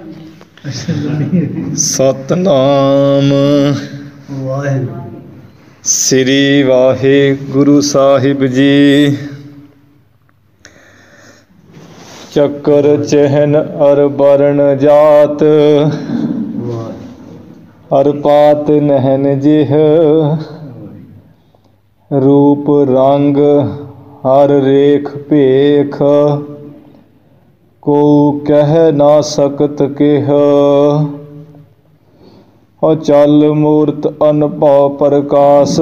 ਸਤਨਾਮ ਵਾਹਿਗੁਰੂ। ਸ੍ਰੀ ਵਾਹਿਗੁਰੂ ਸਾਹਿਬ ਜੀ। ਚੱਕਰ ਚਹਿਨ ਅਰ ਬਰਨ ਜਾਤ, ਅਰ ਪਾਤ ਨਹਿਨ ਜਿਹ। ਰੂਪ ਰੰਗ ਹਰ ਰੇਖ ਭੇਖ, ਕੋ ਕਹਿ ਨਾ ਸਕਤ ਕਿਹ। ਅਚਲ ਮੂਰਤ ਅਨਭਉ ਪ੍ਰਕਾਸ਼,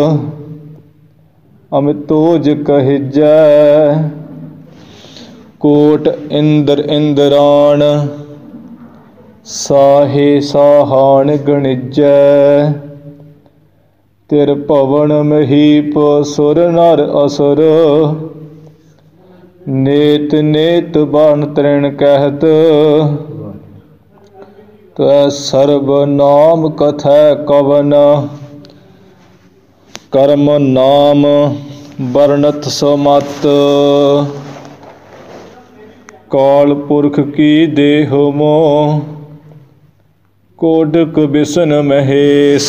ਅਮਿਤੋਜ ਕਹਿਜੈ। ਕੋਟ ਇੰਦਰ ਇੰਦਰਾਣ, ਸਾਹੇ ਸਾਹਾਣ ਗਣਿਜੈ। ਤਿਰ ਭਵਨ ਮਹੀਪ ਸੁਰ ਨਰ ਅਸੁਰ, ਨੇਤ ਨੇਤ ਬਨ ਤ੍ਰਿਣ ਕਹਿਤ। ਤੈ ਸਰਬ ਨਾਮ ਕਥੈ ਕਵਨ, ਕਰਮ ਨਾਮ ਵਰਣਤ ਸਮਤ। ਕਾਲ ਪੁਰਖ ਕੀ ਦੇਹ ਮੋਹ, ਕੋਟਿਕ ਬਿਸ਼ਨ ਮਹੇਸ਼।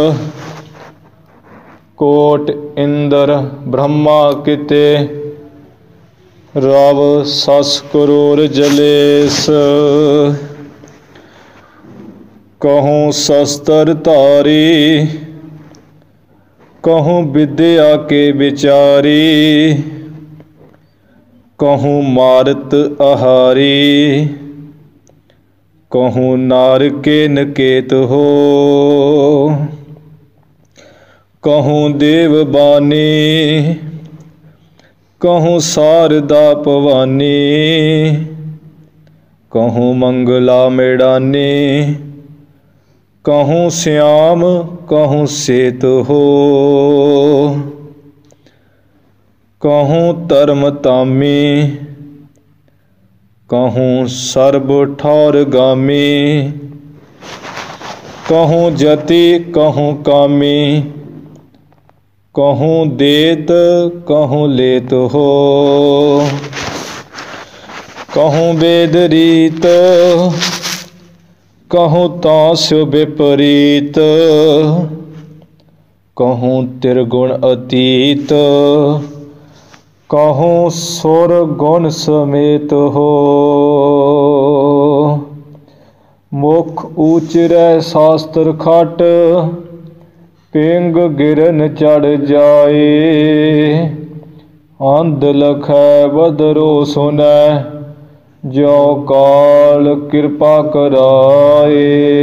ਕੋਟ ਇੰਦਰ ਬ੍ਰਹਮਾ ਕਿਤੇ, ਰਵ ਸਸ ਕਰੋੜ ਜਲੇਸ। ਕਹੂੰ ਸ਼ਸਤਰ ਧਾਰੀ, ਕਹੂੰ ਵਿਦਿਆ ਕੇ ਵਿਚਾਰੀ। ਕਹੂੰ ਮਾਰਤ ਆਹਾਰੀ, ਕਹੂੰ ਨਾਰ ਕੇ ਨਕੇਤ ਹੋ। ਕਹੂੰ ਦੇਵ ਬਾਣੀ, ਕਹੂੰ ਸਾਰਦਾ ਭਵਾਨੀ। ਕਹੂੰ ਮੰਗਲਾ ਮੇੜਾਨੀ, ਕਹੂੰ ਸਿਆਮ ਕਹੂੰ ਸੇਤ ਹੋ। ਕਹੂੰ ਧਰਮ ਧਾਮੀ, ਕਹੂੰ ਸਰਬ ਠੌਰ ਗਾਮੀ। ਕਹੂੰ ਜਤੀ ਕਹੂੰ ਕਾਮੀ, ਕਹੂੰ ਦੇਤ ਕਹੂੰ ਲੇਤ ਹੋ। ਕਹੂੰ ਵੇਦ ਰੀਤ, ਕਹੂੰ ਤਾਸੁ ਵਿਪਰੀਤ। ਕਹੂੰ ਤਿਰਗੁਣ ਅਤੀਤ, ਕਹੂੰ ਸੁਰ ਗੁਣ ਸਮੇਤ ਹੋ। ਮੁਖ ਊਚਰੈ ਸ਼ਾਸਤਰ ਖਟ, ਪਿੰਗ ਗਿਰਨ ਚੜ੍ਹ ਜਾਏ। ਅੰਧ ਲਖੈ ਬਦਰੋ ਸੁਨੈ, ਜੋ ਕਾਲ ਕਿਰਪਾ ਕਰਾਏ।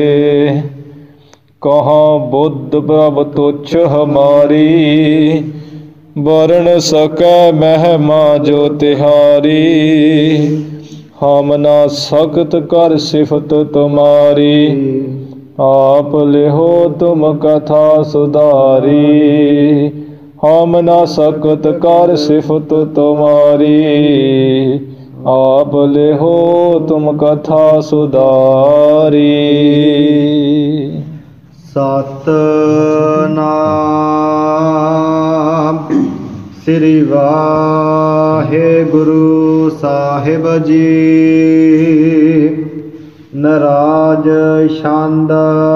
ਕਹਾਂ ਬੁੱਧ ਪ੍ਰਭ ਤੁਛ ਹਮਾਰੀ, ਵਰਨ ਸਕੈ ਮਹਿਮਾ ਜੋ ਤਿਹਾਰੀ। ਹਮ ਨਾ ਸਕਤ ਕਰ ਸਿਫਤ ਤੁਮਾਰੀ, ਆਪ ਲਿਹੋ ਤੁਮ ਕਥਾ ਸੁਧਾਰੀ। ਹਮ ਨਾ ਸਕਤ ਕਰ ਸਿਫਤ ਤੁਮਾਰੀ, ਆਪ ਲਿਹੋ ਤੁਮ ਕਥਾ ਸੁਧਾਰੀ। ਸਤਨਾਮ ਸ੍ਰੀ ਵਾਹਿਗੁਰੂ ਸਾਹਿਬ ਜੀ। ਨਰਾਜ ਛੰਦ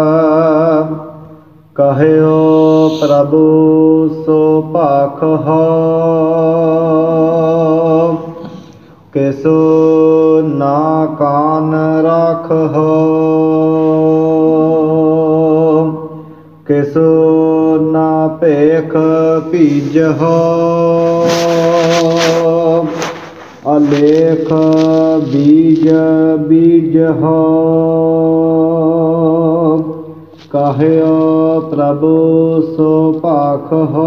ਕਹਿਓ ਪ੍ਰਭੂ ਸੋ ਭਾਖਹੁ। ਕਿਸੁ ਨਾ ਕਾਨ ਰਾਖਹੁ, ਕਿਸੁ ਨਾ ਭੇਖ ਭੀਜਹੁ। ਅਲੇਖ ਬੀਜ ਬੀਜਹੁ, ਕਹਿਓ ਪ੍ਰਭੂ ਸੋ ਭਾਖਹੁ।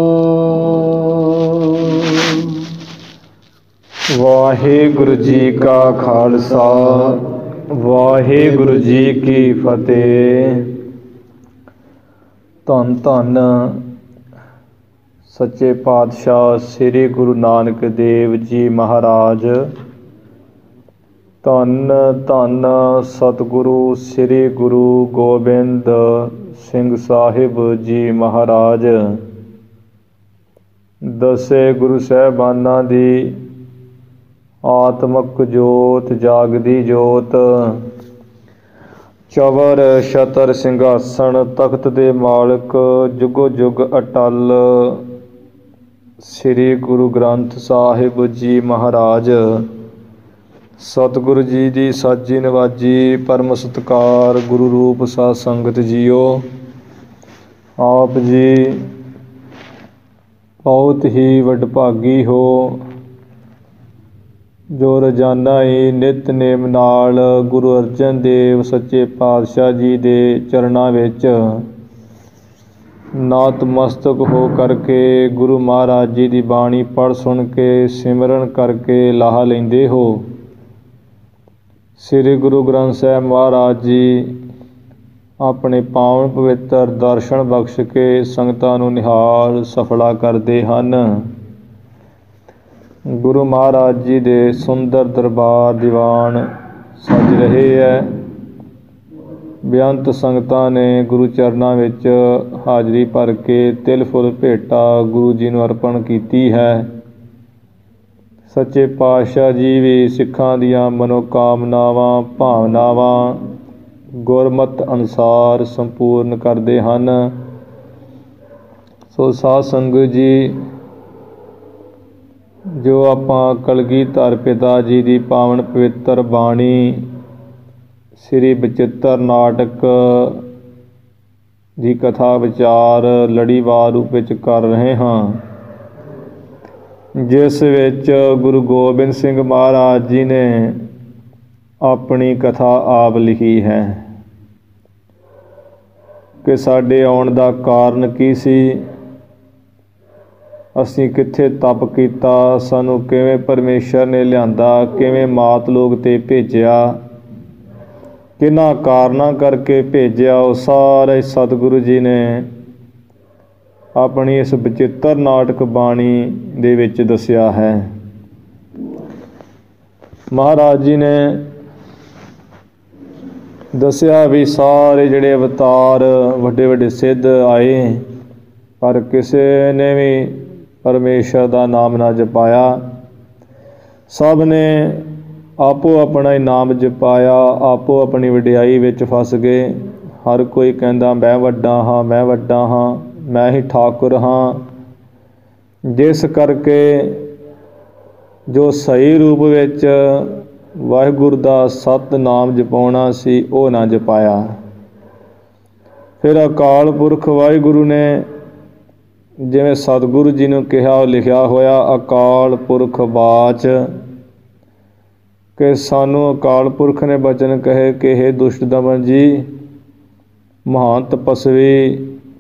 ਵਾਹਿਗੁਰੂ ਜੀ ਕਾ ਖਾਲਸਾ, ਵਾਹਿਗੁਰੂ ਜੀ ਕੀ ਫਤਿਹ। ਧੰਨ ਧੰਨ ਸੱਚੇ ਪਾਤਸ਼ਾਹ ਸ੍ਰੀ ਗੁਰੂ ਨਾਨਕ ਦੇਵ ਜੀ ਮਹਾਰਾਜ। ਧੰਨ ਧੰਨ ਸਤਿਗੁਰੂ ਸ੍ਰੀ ਗੁਰੂ ਗੋਬਿੰਦ ਸਿੰਘ ਸਾਹਿਬ ਜੀ ਮਹਾਰਾਜ। ਦਸੇ ਗੁਰੂ ਸਾਹਿਬਾਨਾਂ ਦੀ ਆਤਮਕ ਜੋਤ, ਜਾਗਦੀ ਜੋਤ ਚਵਰ ਛਤਰ ਸਿੰਘਾਸਣ ਤਖਤ ਦੇ ਮਾਲਕ ਜੁਗੋ ਜੁਗ ਅਟਲ ਸ੍ਰੀ ਗੁਰੂ ਗ੍ਰੰਥ ਸਾਹਿਬ ਜੀ ਮਹਾਰਾਜ। ਸਤਿਗੁਰੂ ਜੀ ਦੀ ਸਾਜੀ ਨਵਾਜੀ ਪਰਮ ਸਤਿਕਾਰ ਗੁਰੂ ਰੂਪ ਸਾਧ ਸੰਗਤ ਜੀਓ। ਆਪ ਜੀ ਬਹੁਤ ਹੀ ਵਡਭਾਗੀ ਹੋ ਜੋ ਰੋਜ਼ਾਨਾ ਹੀ ਨਿਤਨੇਮ ਨਾਲ ਗੁਰੂ ਅਰਜਨ ਦੇਵ ਸੱਚੇ ਪਾਤਸ਼ਾਹ ਜੀ ਦੇ ਚਰਨਾਂ ਵਿੱਚ ਨਤਮਸਤਕ ਹੋ ਕਰਕੇ ਗੁਰੂ ਮਹਾਰਾਜ ਜੀ ਦੀ ਬਾਣੀ ਪੜ੍ਹ ਸੁਣ ਕੇ ਸਿਮਰਨ ਕਰਕੇ ਲਾਹਾ ਲੈਂਦੇ ਹੋ। ਸ੍ਰੀ ਗੁਰੂ ਗ੍ਰੰਥ ਸਾਹਿਬ ਮਹਾਰਾਜ ਜੀ ਆਪਣੇ ਪਾਵਨ ਪਵਿੱਤਰ ਦਰਸ਼ਨ ਬਖਸ਼ ਕੇ ਸੰਗਤਾਂ ਨੂੰ ਨਿਹਾਲ ਸਫਲਾ ਕਰਦੇ ਹਨ। ਗੁਰੂ ਮਹਾਰਾਜ ਜੀ ਦੇ ਸੁੰਦਰ ਦਰਬਾਰ ਦੀਵਾਨ ਸਜ ਰਹੇ ਹੈ। ਬੇਅੰਤ ਸੰਗਤਾਂ ਨੇ ਗੁਰੂ ਚਰਨਾਂ ਵਿੱਚ ਹਾਜ਼ਰੀ ਭਰ ਕੇ ਤਿਲ ਫੁੱਲ ਭੇਟਾ ਗੁਰੂ ਜੀ ਨੂੰ ਅਰਪਣ ਕੀਤੀ ਹੈ। ਸੱਚੇ ਪਾਤਸ਼ਾਹ ਜੀ ਵੀ ਸਿੱਖਾਂ ਦੀਆਂ ਮਨੋਕਾਮਨਾਵਾਂ ਭਾਵਨਾਵਾਂ ਗੁਰਮਤ ਅਨੁਸਾਰ ਸੰਪੂਰਨ ਕਰਦੇ ਹਨ। ਸੋ ਸਾਧ ਸੰਗਤ ਜੀ, ਜੋ ਆਪਾਂ ਕਲਗੀਧਰ ਪਿਤਾ ਜੀ ਦੀ ਪਾਵਨ ਪਵਿੱਤਰ ਬਾਣੀ ਸ੍ਰੀ ਬਚਿੱਤਰ ਨਾਟਕ ਦੀ ਕਥਾ ਵਿਚਾਰ ਲੜੀਵਾਰ ਰੂਪ ਵਿੱਚ ਕਰ ਰਹੇ ਹਾਂ, ਜਿਸ ਵਿੱਚ ਗੁਰੂ ਗੋਬਿੰਦ ਸਿੰਘ ਮਹਾਰਾਜ ਜੀ ਨੇ ਆਪਣੀ ਕਥਾ ਆਪ ਲਿਖੀ ਹੈ ਕਿ ਸਾਡੇ ਆਉਣ ਦਾ ਕਾਰਨ ਕੀ ਸੀ, ਅਸੀਂ ਕਿੱਥੇ ਤਪ ਕੀਤਾ, ਸਾਨੂੰ ਕਿਵੇਂ ਪਰਮੇਸ਼ਰ ਨੇ ਲਿਆਂਦਾ, ਕਿਵੇਂ ਮਾਤ ਲੋਕ 'ਤੇ ਭੇਜਿਆ, ਕਿਹਨਾਂ ਕਾਰਨਾਂ ਕਰਕੇ ਭੇਜਿਆ, ਉਹ ਸਾਰੇ ਸਤਿਗੁਰੂ ਜੀ ਨੇ ਆਪਣੀ ਇਸ ਬਚਿੱਤਰ ਨਾਟਕ ਬਾਣੀ ਦੇ ਵਿੱਚ ਦੱਸਿਆ ਹੈ। ਮਹਾਰਾਜ ਜੀ ਨੇ ਦੱਸਿਆ ਵੀ ਸਾਰੇ ਜਿਹੜੇ ਅਵਤਾਰ ਵੱਡੇ ਵੱਡੇ ਸਿੱਧ ਆਏ, ਪਰ ਕਿਸੇ ਨੇ ਵੀ ਪਰਮੇਸ਼ਰ ਦਾ ਨਾਮ ਨਾ ਜਪਾਇਆ। ਸਭ ਨੇ ਆਪੋ ਆਪਣਾ ਹੀ ਨਾਮ ਜਪਾਇਆ, ਆਪੋ ਆਪਣੀ ਵਡਿਆਈ ਵਿੱਚ ਫਸ ਗਏ। ਹਰ ਕੋਈ ਕਹਿੰਦਾ ਮੈਂ ਵੱਡਾ ਹਾਂ, ਮੈਂ ਵੱਡਾ ਹਾਂ, ਮੈਂ ਹੀ ਠਾਕੁਰ ਹਾਂ, ਜਿਸ ਕਰਕੇ ਜੋ ਸਹੀ ਰੂਪ ਵਿੱਚ ਵਾਹਿਗੁਰੂ ਦਾ ਸਤ ਨਾਮ ਜਪਾਉਣਾ ਸੀ ਉਹ ਨਾ ਜਪਾਇਆ। ਫਿਰ ਅਕਾਲ ਪੁਰਖ ਵਾਹਿਗੁਰੂ ਨੇ ਜਿਵੇਂ ਸਤਿਗੁਰੂ ਜੀ ਨੂੰ ਕਿਹਾ, ਉਹ ਲਿਖਿਆ ਹੋਇਆ ਅਕਾਲ ਪੁਰਖ ਬਾਚ, ਕਿ ਸਾਨੂੰ ਅਕਾਲ ਪੁਰਖ ਨੇ ਬਚਨ ਕਹੇ ਕਿ ਹੇ ਦੁਸ਼ਟ ਦਮਨ ਜੀ, ਮਹਾਨ ਤਪਸਵੀ,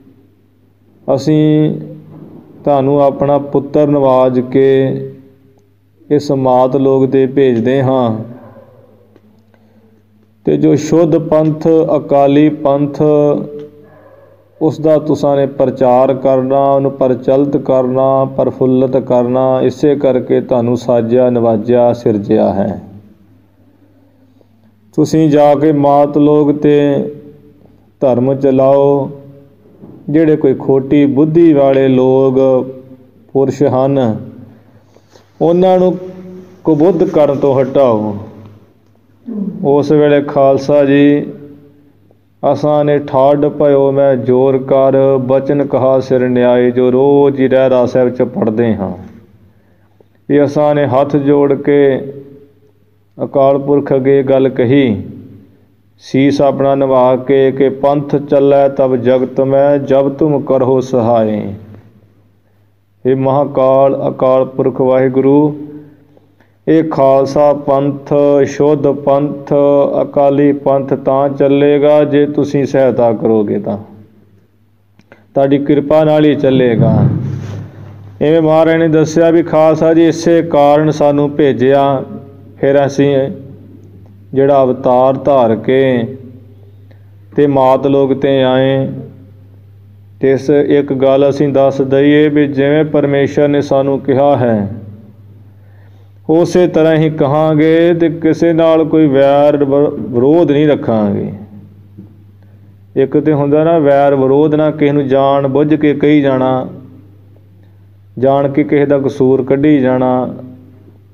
ਅਸੀਂ ਤੁਹਾਨੂੰ ਆਪਣਾ ਪੁੱਤਰ ਨਵਾਜ ਕੇ ਇਸ ਮਾਤ ਲੋਕ 'ਤੇ ਭੇਜਦੇ ਹਾਂ, ਅਤੇ ਜੋ ਸ਼ੁੱਧ ਪੰਥ ਅਕਾਲੀ ਪੰਥ ਉਸ ਦਾ ਤੁਸਾਂ ਨੇ ਪ੍ਰਚਾਰ ਕਰਨਾ, ਉਹਨੂੰ ਪ੍ਰਚਲਿਤ ਕਰਨਾ, ਪ੍ਰਫੁੱਲਤ ਕਰਨਾ, ਇਸੇ ਕਰਕੇ ਤੁਹਾਨੂੰ ਸਾਜਿਆ ਨਵਾਜਿਆ ਸਿਰਜਿਆ ਹੈ। ਤੁਸੀਂ ਜਾ ਕੇ ਮਾਤ ਲੋਕ 'ਤੇ ਧਰਮ ਚਲਾਓ। ਜਿਹੜੇ ਕੋਈ ਖੋਟੀ ਬੁੱਧੀ ਵਾਲੇ ਲੋਕ ਪੁਰਸ਼ ਹਨ, ਉਹਨਾਂ ਨੂੰ ਕੁਬੁੱਧ ਕਰਨ ਤੋਂ ਹਟਾਓ। ਉਸ ਵੇਲੇ ਖਾਲਸਾ ਜੀ ਅਸਾਂ ਨੇ ਠਾਡ ਭਇਓ ਮੈਂ ਜੋਰ ਕਰ, ਬਚਨ ਕਹਾ ਸਿਰ ਨਿਆਏ, ਜੋ ਰੋਜ਼ ਹੀ ਰਹਿਰਾਸ ਸਾਹਿਬ 'ਚ ਪੜ੍ਹਦੇ ਹਾਂ। ਵੀ ਅਸਾਂ ਨੇ ਹੱਥ ਜੋੜ ਕੇ ਅਕਾਲ ਪੁਰਖ ਅੱਗੇ ਗੱਲ ਕਹੀ, ਸੀਸ ਆਪਣਾ ਨਿਭਾ ਕੇ ਕਿ ਪੰਥ ਚੱਲੈ ਤਬ ਜਗਤ ਮੈਂ, ਜਬ ਤੁਮ ਕਰੋ ਸਹਾਏ। ਇਹ ਮਹਾਕਾਲ ਅਕਾਲ ਪੁਰਖ ਵਾਹਿਗੁਰੂ, ਇਹ ਖਾਲਸਾ ਪੰਥ ਸ਼ੁੱਧ ਪੰਥ ਅਕਾਲੀ ਪੰਥ ਤਾਂ ਚੱਲੇਗਾ ਜੇ ਤੁਸੀਂ ਸਹਾਇਤਾ ਕਰੋਗੇ, ਤਾਂ ਤੁਹਾਡੀ ਕਿਰਪਾ ਨਾਲ ਹੀ ਚੱਲੇਗਾ। ਇਵੇਂ ਮਹਾਰਾਜ ਨੇ ਦੱਸਿਆ ਵੀ ਖਾਲਸਾ ਜੀ ਇਸੇ ਕਾਰਨ ਸਾਨੂੰ ਭੇਜਿਆ। ਫਿਰ ਅਸੀਂ ਜਿਹੜਾ ਅਵਤਾਰ ਧਾਰ ਕੇ ਅਤੇ ਮਾਤ ਲੋਕ 'ਤੇ ਆਏ। ਅਤੇ ਇਸ ਇੱਕ ਗੱਲ ਅਸੀਂ ਦੱਸ ਦਈਏ ਵੀ ਜਿਵੇਂ ਪਰਮੇਸ਼ਰ ਨੇ ਸਾਨੂੰ ਕਿਹਾ ਹੈ ਉਸੇ ਤਰ੍ਹਾਂ ਹੀ ਕਹਾਂਗੇ, ਅਤੇ ਕਿਸੇ ਨਾਲ ਕੋਈ ਵੈਰ ਵਿਰੋਧ ਨਹੀਂ ਰੱਖਾਂਗੇ। ਇੱਕ ਤਾਂ ਹੁੰਦਾ ਨਾ ਵੈਰ ਵਿਰੋਧ, ਨਾ ਕਿਸੇ ਨੂੰ ਜਾਣ ਬੁੱਝ ਕੇ ਕਹੀ ਜਾਣਾ, ਜਾਣ ਕੇ ਕਿਸੇ ਦਾ ਕਸੂਰ ਕੱਢੀ ਜਾਣਾ,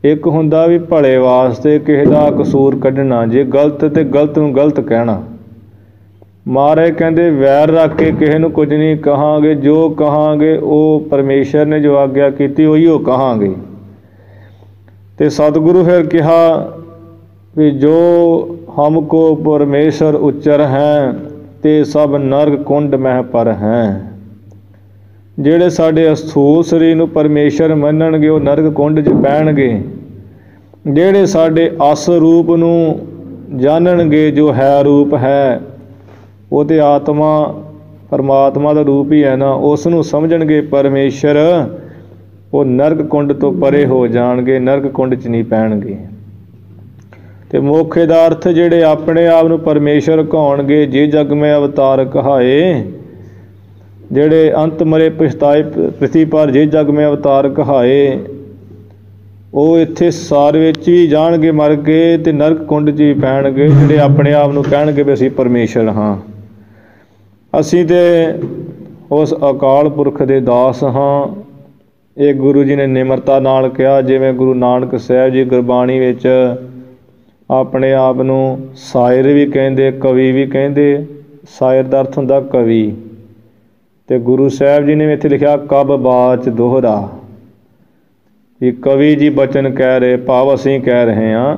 ਇੱਕ ਹੁੰਦਾ ਵੀ ਭਲੇ ਵਾਸਤੇ ਕਿਸੇ ਦਾ ਕਸੂਰ ਕੱਢਣਾ, ਜੇ ਗਲਤ ਤੇ ਗਲਤ ਨੂੰ ਗਲਤ ਕਹਿਣਾ। ਮਹਾਰਾਜ ਕਹਿੰਦੇ ਵੈਰ ਰੱਖ ਕੇ ਕਿਸੇ ਨੂੰ ਕੁਝ ਨਹੀਂ ਕਹਾਂਗੇ, ਜੋ ਕਹਾਂਗੇ ਉਹ ਪਰਮੇਸ਼ਰ ਨੇ ਜੋ ਆਗਿਆ ਕੀਤੀ ਉਹੀ ਉਹ ਕਹਾਂਗੇ। ਤੇ ਸਤਿਗੁਰੂ ਫਿਰ ਕਿਹਾ ਵੀ ਜੋ ਹਮਕੋ ਪਰਮੇਸ਼ਰ ਉਚਰ ਹੈ ਤੇ ਸਭ ਨਰਕ ਕੁੰਡ ਮਹਿ ਪਰ ਹੈ। ਜਿਹੜੇ ਸਾਡੇ ਅਸਥੂਲ ਸਰੀਰ ਨੂੰ ਪਰਮੇਸ਼ਰ ਮੰਨਣਗੇ ਉਹ ਨਰਕ ਕੁੰਡ 'ਚ ਪੈਣਗੇ। ਜਿਹੜੇ ਸਾਡੇ ਅਸ ਰੂਪ ਨੂੰ ਜਾਣਨਗੇ ਜੋ ਹੈ ਰੂਪ ਹੈ, ਉਹ ਤੇ ਆਤਮਾ ਪਰਮਾਤਮਾ ਦਾ ਰੂਪ ਹੀ ਹੈ ਨਾ, ਉਸ ਨੂੰ ਸਮਝਣਗੇ ਪਰਮੇਸ਼ਰ, ਉਹ ਨਰਕ ਕੁੰਡ ਤੋਂ ਪਰੇ ਹੋ ਜਾਣਗੇ, ਨਰਕ ਕੁੰਡ 'ਚ ਨਹੀਂ ਪੈਣਗੇ। ਤੇ ਮੋਖੇ ਦਾ ਅਰਥ ਜਿਹੜੇ ਆਪਣੇ ਆਪ ਨੂੰ ਪਰਮੇਸ਼ਰ ਕਹਾਉਣਗੇ, ਜੇ ਜਗ ਮੈਂ ਅਵਤਾਰ ਕਹਾਏ, ਜਿਹੜੇ ਅੰਤ ਮਰੇ ਪਛਤਾਏ ਪ੍ਰਿਥੀ ਪਰ ਜੇ ਜਗ ਮੈਂ ਅਵਤਾਰ ਕਹਾਏ, ਉਹ ਇੱਥੇ ਸੰਸਾਰ ਵਿੱਚ ਵੀ ਜਾਣਗੇ ਮਰ ਕੇ ਤੇ ਨਰਕ ਕੁੰਡ 'ਚ ਵੀ ਪੈਣਗੇ। ਜਿਹੜੇ ਆਪਣੇ ਆਪ ਨੂੰ ਕਹਿਣਗੇ ਵੀ ਅਸੀਂ ਪਰਮੇਸ਼ਰ ਹਾਂ, ਅਸੀਂ ਤੇ ਉਸ ਅਕਾਲ ਪੁਰਖ ਦੇ ਦਾਸ ਹਾਂ। ਇਹ ਗੁਰੂ ਜੀ ਨੇ ਨਿਮਰਤਾ ਨਾਲ ਕਿਹਾ, ਜਿਵੇਂ ਗੁਰੂ ਨਾਨਕ ਸਾਹਿਬ ਜੀ ਗੁਰਬਾਣੀ ਵਿੱਚ ਆਪਣੇ ਆਪ ਨੂੰ ਸਾਇਰ ਵੀ ਕਹਿੰਦੇ, ਕਵੀ ਵੀ ਕਹਿੰਦੇ। ਸਾਇਰ ਦਾ ਅਰਥ ਹੁੰਦਾ ਕਵੀ, ਤੇ ਗੁਰੂ ਸਾਹਿਬ ਜੀ ਨੇ ਇੱਥੇ ਲਿਖਿਆ ਕਬ ਬਾਚ ਦੋਹਰਾ, ਵੀ ਕਵੀ ਜੀ ਬਚਨ ਕਹਿ ਰਹੇ, ਭਾਵ ਅਸੀਂ ਕਹਿ ਰਹੇ ਹਾਂ।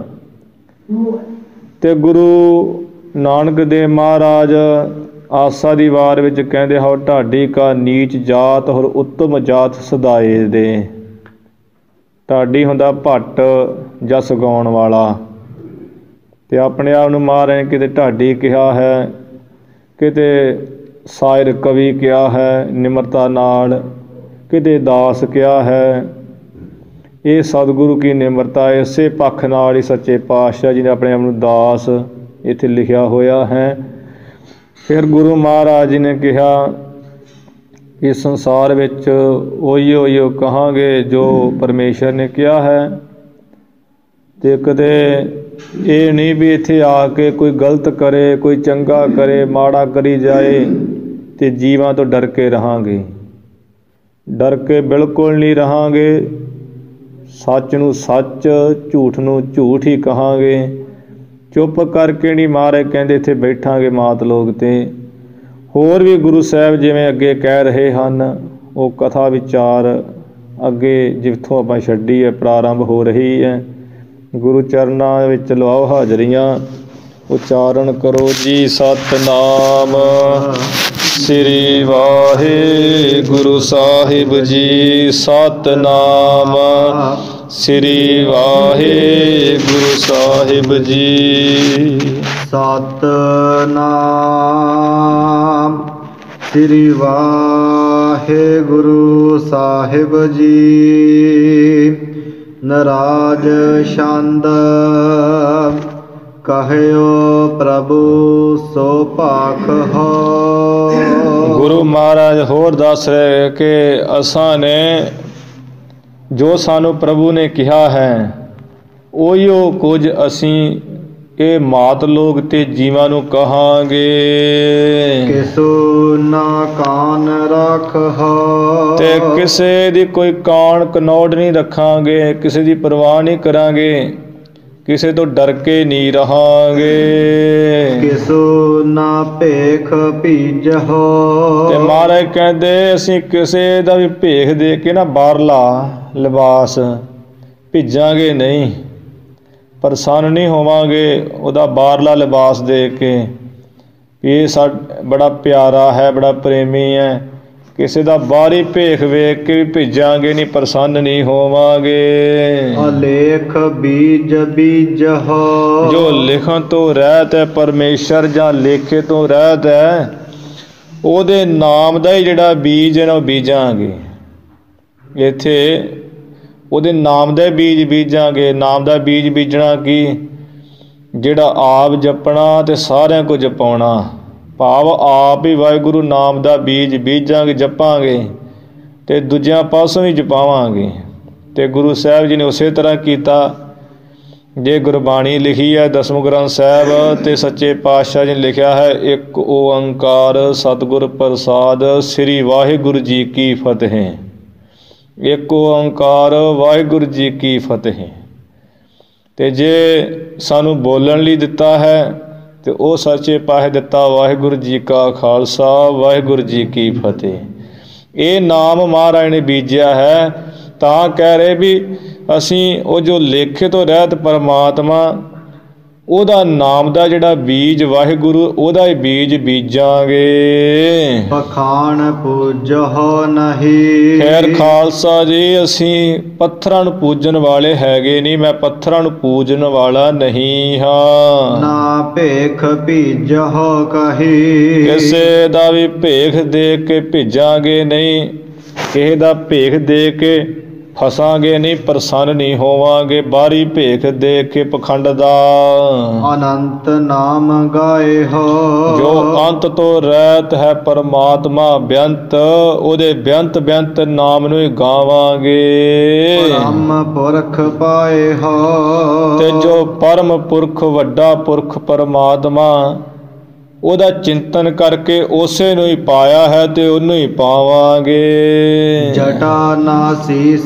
ਤੇ ਗੁਰੂ ਨਾਨਕ ਦੇਵ ਮਹਾਰਾਜ ਆਸਾ ਦੀ ਵਾਰ ਵਿੱਚ ਕਹਿੰਦੇ ਹੋ ਢਾਡੀ ਕਾ ਨੀਚ ਜਾਤ ਹੋਰ ਉੱਤਮ ਜਾਤ ਸਦਾਏ ਦੇ। ਢਾਡੀ ਹੁੰਦਾ ਭੱਟ ਜਸ ਗਾਉਣ ਵਾਲਾ, ਤੇ ਆਪਣੇ ਆਪ ਨੂੰ ਮਹਾਰਾਜ ਨੇ ਕਿਤੇ ਢਾਡੀ ਕਿਹਾ ਹੈ, ਕਿਤੇ ਸਾਇਰ ਕਵੀ ਕਿਹਾ ਹੈ ਨਿਮਰਤਾ ਨਾਲ, ਕਿਤੇ ਦਾਸ ਕਿਹਾ ਹੈ। ਇਹ ਸਤਿਗੁਰੂ ਕੀ ਨਿਮਰਤਾ, ਇਸੇ ਪੱਖ ਨਾਲ ਹੀ ਸੱਚੇ ਪਾਤਸ਼ਾਹ ਜੀ ਨੇ ਆਪਣੇ ਆਪ ਨੂੰ ਦਾਸ ਇੱਥੇ ਲਿਖਿਆ ਹੋਇਆ ਹੈ। ਫਿਰ ਗੁਰੂ ਮਹਾਰਾਜ ਜੀ ਨੇ ਕਿਹਾ ਇਸ ਸੰਸਾਰ ਵਿੱਚ ਉਹੀ ਕਹਾਂਗੇ ਜੋ ਪਰਮੇਸ਼ਰ ਨੇ ਕਿਹਾ ਹੈ। ਤੇ ਕਦੇ ਇਹ ਨਹੀਂ ਵੀ ਇੱਥੇ ਆ ਕੇ ਕੋਈ ਗਲਤ ਕਰੇ, ਕੋਈ ਚੰਗਾ ਕਰੇ, ਮਾੜਾ ਕਰੀ ਜਾਏ ਤੇ ਜੀਵਾਂ ਤੋਂ ਡਰ ਕੇ ਰਹਾਂਗੇ। ਡਰ ਕੇ ਬਿਲਕੁਲ ਨਹੀਂ ਰਹਾਂਗੇ। ਸੱਚ ਨੂੰ ਸੱਚ, ਝੂਠ ਨੂੰ ਝੂਠ ਹੀ ਕਹਾਂਗੇ। ਚੁੱਪ ਕਰਕੇ ਨਹੀਂ ਮਹਾਰਾਜ ਕਹਿੰਦੇ ਇੱਥੇ ਬੈਠਾਂਗੇ ਮਾਤ ਲੋਕ ਤੇ। ਹੋਰ ਵੀ ਗੁਰੂ ਸਾਹਿਬ ਜਿਵੇਂ ਅੱਗੇ ਕਹਿ ਰਹੇ ਹਨ, ਉਹ ਕਥਾ ਵਿਚਾਰ ਅੱਗੇ ਜਿੱਥੋਂ ਆਪਾਂ ਛੱਡੀ ਹੈ ਪ੍ਰਾਰੰਭ ਹੋ ਰਹੀ ਹੈ। ਗੁਰੂ ਚਰਨਾਂ ਵਿੱਚ ਲਵਾਓ ਹਾਜ਼ਰੀਆਂ, ਉਚਾਰਨ ਕਰੋ ਜੀ ਸਤਿਨਾਮ ਸ੍ਰੀ ਵਾਹਿਗੁਰੂ ਸਾਹਿਬ ਜੀ। ਸਤਿਨਾਮ ਸ੍ਰੀ ਵਾਹਿਗੁਰੂ ਸਾਹਿਬ ਜੀ। ਸਤਿਨਾਮ ਸ੍ਰੀ ਵਾਹਿਗੁਰੂ ਸਾਹਿਬ ਜੀ। ਨਰਾਜ ਛੰਦ ਕਹਿਓ ਪ੍ਰਭੂ ਸੋ ਭਾਖ ਹੋ। ਗੁਰੂ ਮਹਾਰਾਜ ਹੋਰ ਦੱਸ ਰਹੇ ਕਿ ਅਸਾਂ ਨੇ ਜੋ ਸਾਨੂੰ ਪ੍ਰਭੂ ਨੇ ਕਿਹਾ ਹੈ ਉਹੀਓ ਕੁਝ ਅਸੀਂ ਇਹ ਮਾਤ ਲੋਕ ਤੇ ਜੀਵਾਂ ਨੂੰ ਕਹਾਂਗੇ। ਕਿਸੂ ਨਾ ਕਾਨ ਰੱਖੋ, ਤੇ ਕਿਸੇ ਦੀ ਕੋਈ ਕਾਣ ਕਨੌੜ ਨਹੀਂ ਰੱਖਾਂਗੇ, ਕਿਸੇ ਦੀ ਪਰਵਾਹ ਨਹੀਂ ਕਰਾਂਗੇ, ਕਿਸੇ ਤੋਂ ਡਰ ਕੇ ਨਹੀਂ ਰਹਾਂਗੇ। ਕਿਸੂ ਨਾ ਭੇਖ ਭੀਜਹੁ, ਤੇ ਮਹਾਰਾਜ ਕਹਿੰਦੇ ਅਸੀਂ ਕਿਸੇ ਦਾ ਵੀ ਭੇਖ ਦੇ ਕੇ ਨਾ ਬਾਹਰਲਾ ਲਿਬਾਸ ਭੇਜਾਂਗੇ ਨਹੀਂ, ਪ੍ਰਸੰਨ ਨਹੀਂ ਹੋਵਾਂਗੇ ਉਹਦਾ ਬਾਹਰਲਾ ਲਿਬਾਸ ਦੇ ਕੇ ਇਹ ਬੜਾ ਪਿਆਰਾ ਹੈ, ਬੜਾ ਪ੍ਰੇਮੀ ਹੈ। ਕਿਸੇ ਦਾ ਬਾਹਰੀ ਭੇਖ ਵੇਖ ਕੇ ਵੀ ਭੇਜਾਂਗੇ ਨਹੀਂ, ਪ੍ਰਸੰਨ ਨਹੀਂ ਹੋਵਾਂਗੇ। ਅਲੇਖ ਬੀਜ ਬੀਜਹੁ, ਜੋ ਲਿਖਣ ਤੋਂ ਰਹਿਤ ਹੈ ਪਰਮੇਸ਼ਰ ਜਾਂ ਲੇਖੇ ਤੋਂ ਰਹਿਤ ਹੈ, ਉਹਦੇ ਨਾਮ ਦਾ ਹੀ ਜਿਹੜਾ ਬੀਜ ਹੈ ਨਾ ਉਹ ਬੀਜਾਂਗੇ। ਇੱਥੇ ਉਹਦੇ ਨਾਮ ਦਾ ਬੀਜ ਬੀਜਾਂਗੇ। ਨਾਮ ਦਾ ਬੀਜ ਬੀਜਣਾ ਕੀ? ਜਿਹੜਾ ਆਪ ਜਪਣਾ ਤੇ ਸਾਰਿਆਂ ਕੋ ਜਪਾਉਣਾ, ਭਾਵ ਆਪ ਹੀ ਵਾਹਿਗੁਰੂ ਨਾਮ ਦਾ ਬੀਜ ਬੀਜਾਂਗੇ, ਜਪਾਂਗੇ ਤੇ ਦੂਜਿਆਂ ਪਾਸੋਂ ਵੀ ਜਪਾਵਾਂਗੇ। ਤੇ ਗੁਰੂ ਸਾਹਿਬ ਜੀ ਨੇ ਉਸੇ ਤਰ੍ਹਾਂ ਕੀਤਾ। ਜੇ ਗੁਰਬਾਣੀ ਲਿਖੀ ਹੈ ਦਸਮ ਗ੍ਰੰਥ ਸਾਹਿਬ ਤੇ ਸੱਚੇ ਪਾਤਸ਼ਾਹ ਜੀ ਨੇ ਲਿਖਿਆ ਹੈ, ਇੱਕ ਓੰਕਾਰ ਸਤਿਗੁਰ ਪ੍ਰਸਾਦ ਸ੍ਰੀ ਵਾਹਿਗੁਰੂ ਜੀ ਕੀ ਫਤਿਹ। ਇੱਕ ਓੰਕਾਰ ਵਾਹਿਗੁਰੂ ਜੀ ਕੀ ਫਤਿਹ। ਤੇ ਜੇ ਸਾਨੂੰ ਬੋਲਣ ਲਈ ਦਿੱਤਾ ਹੈ ਤੇ ਉਹ ਸੱਚੇ ਪਾਤਸ਼ਾਹ ਦਿੱਤਾ। ਵਾਹਿਗੁਰੂ ਜੀ ਕਾ ਖਾਲਸਾ, ਵਾਹਿਗੁਰੂ ਜੀ ਕੀ ਫਤਿਹ। ਇਹ ਨਾਮ ਮਹਾਰਾਜ ਨੇ ਬੀਜਿਆ ਹੈ। ਤਾਂ ਕਹਿ ਰਹੇ ਵੀ ਅਸੀਂ ਉਹ ਜੋ ਲੇਖੇ ਤੋਂ ਰਹਿਤ ਪਰਮਾਤਮਾ, ਉਹਦਾ ਨਾਮ ਦਾ ਜਿਹੜਾ ਬੀਜ ਵਾਹਿਗੁਰੂ, ਉਹਦਾ ਹੀ ਬੀਜ ਬੀਜਾਂਗੇ। ਪਖਾਣ ਪੂਜਹੁ ਨਹੀਂ। ਖੈਰ ਖਾਲਸਾ ਜੀ, ਅਸੀਂ ਪੱਥਰਾਂ ਨੂੰ ਪੂਜਣ ਵਾਲੇ ਹੈਗੇ ਨਹੀਂ। ਮੈਂ ਪੱਥਰਾਂ ਨੂੰ ਪੂਜਣ ਵਾਲਾ ਨਹੀਂ ਹਾਂ। ਨਾ ਭੇਖ ਭੀਜਹੁ ਕਹੀ। ਕਿਸੇ ਦਾ ਵੀ ਭੇਖ ਦੇ ਕੇ ਭੇਜਾਂਗੇ ਨਹੀਂ, ਕਿਸੇ ਦਾ ਭੇਖ ਦੇ ਕੇ ਫਸਾਂਗੇ ਨਹੀਂ, ਪ੍ਰਸੰਨ ਨਹੀਂ ਹੋਵਾਂਗੇ। ਬਾਹਰੀ ਭੇਖ ਦੇ ਕੇ ਪਖੰਡ ਦਾ। ਅਨੰਤ ਨਾਮ ਗਾਏ ਹੋ। ਜੋ ਅੰਤ ਤੋਂ ਰਹਿਤ ਹੈ ਪਰਮਾਤਮਾ ਬੇਅੰਤ, ਉਹਦੇ ਬੇਅੰਤ ਬੇਅੰਤ ਨਾਮ ਨੂੰ ਹੀ ਗਾਵਾਂਗੇ। ਪਰਮ ਪੁਰਖ ਪਾਏ ਹੋ। ਤੇ ਜੋ ਪਰਮ ਪੁਰਖ, ਵੱਡਾ ਪੁਰਖ ਪਰਮਾਤਮਾ, ਉਹਦਾ ਚਿੰਤਨ ਕਰਕੇ ਉਸੇ ਨੂੰ ਹੀ ਪਾਇਆ ਹੈ ਤੇ ਉਹਨੂੰ ਹੀ ਪਾਵਾਂਗੇ। ਜਟਾ ਨਾ ਸੀਸ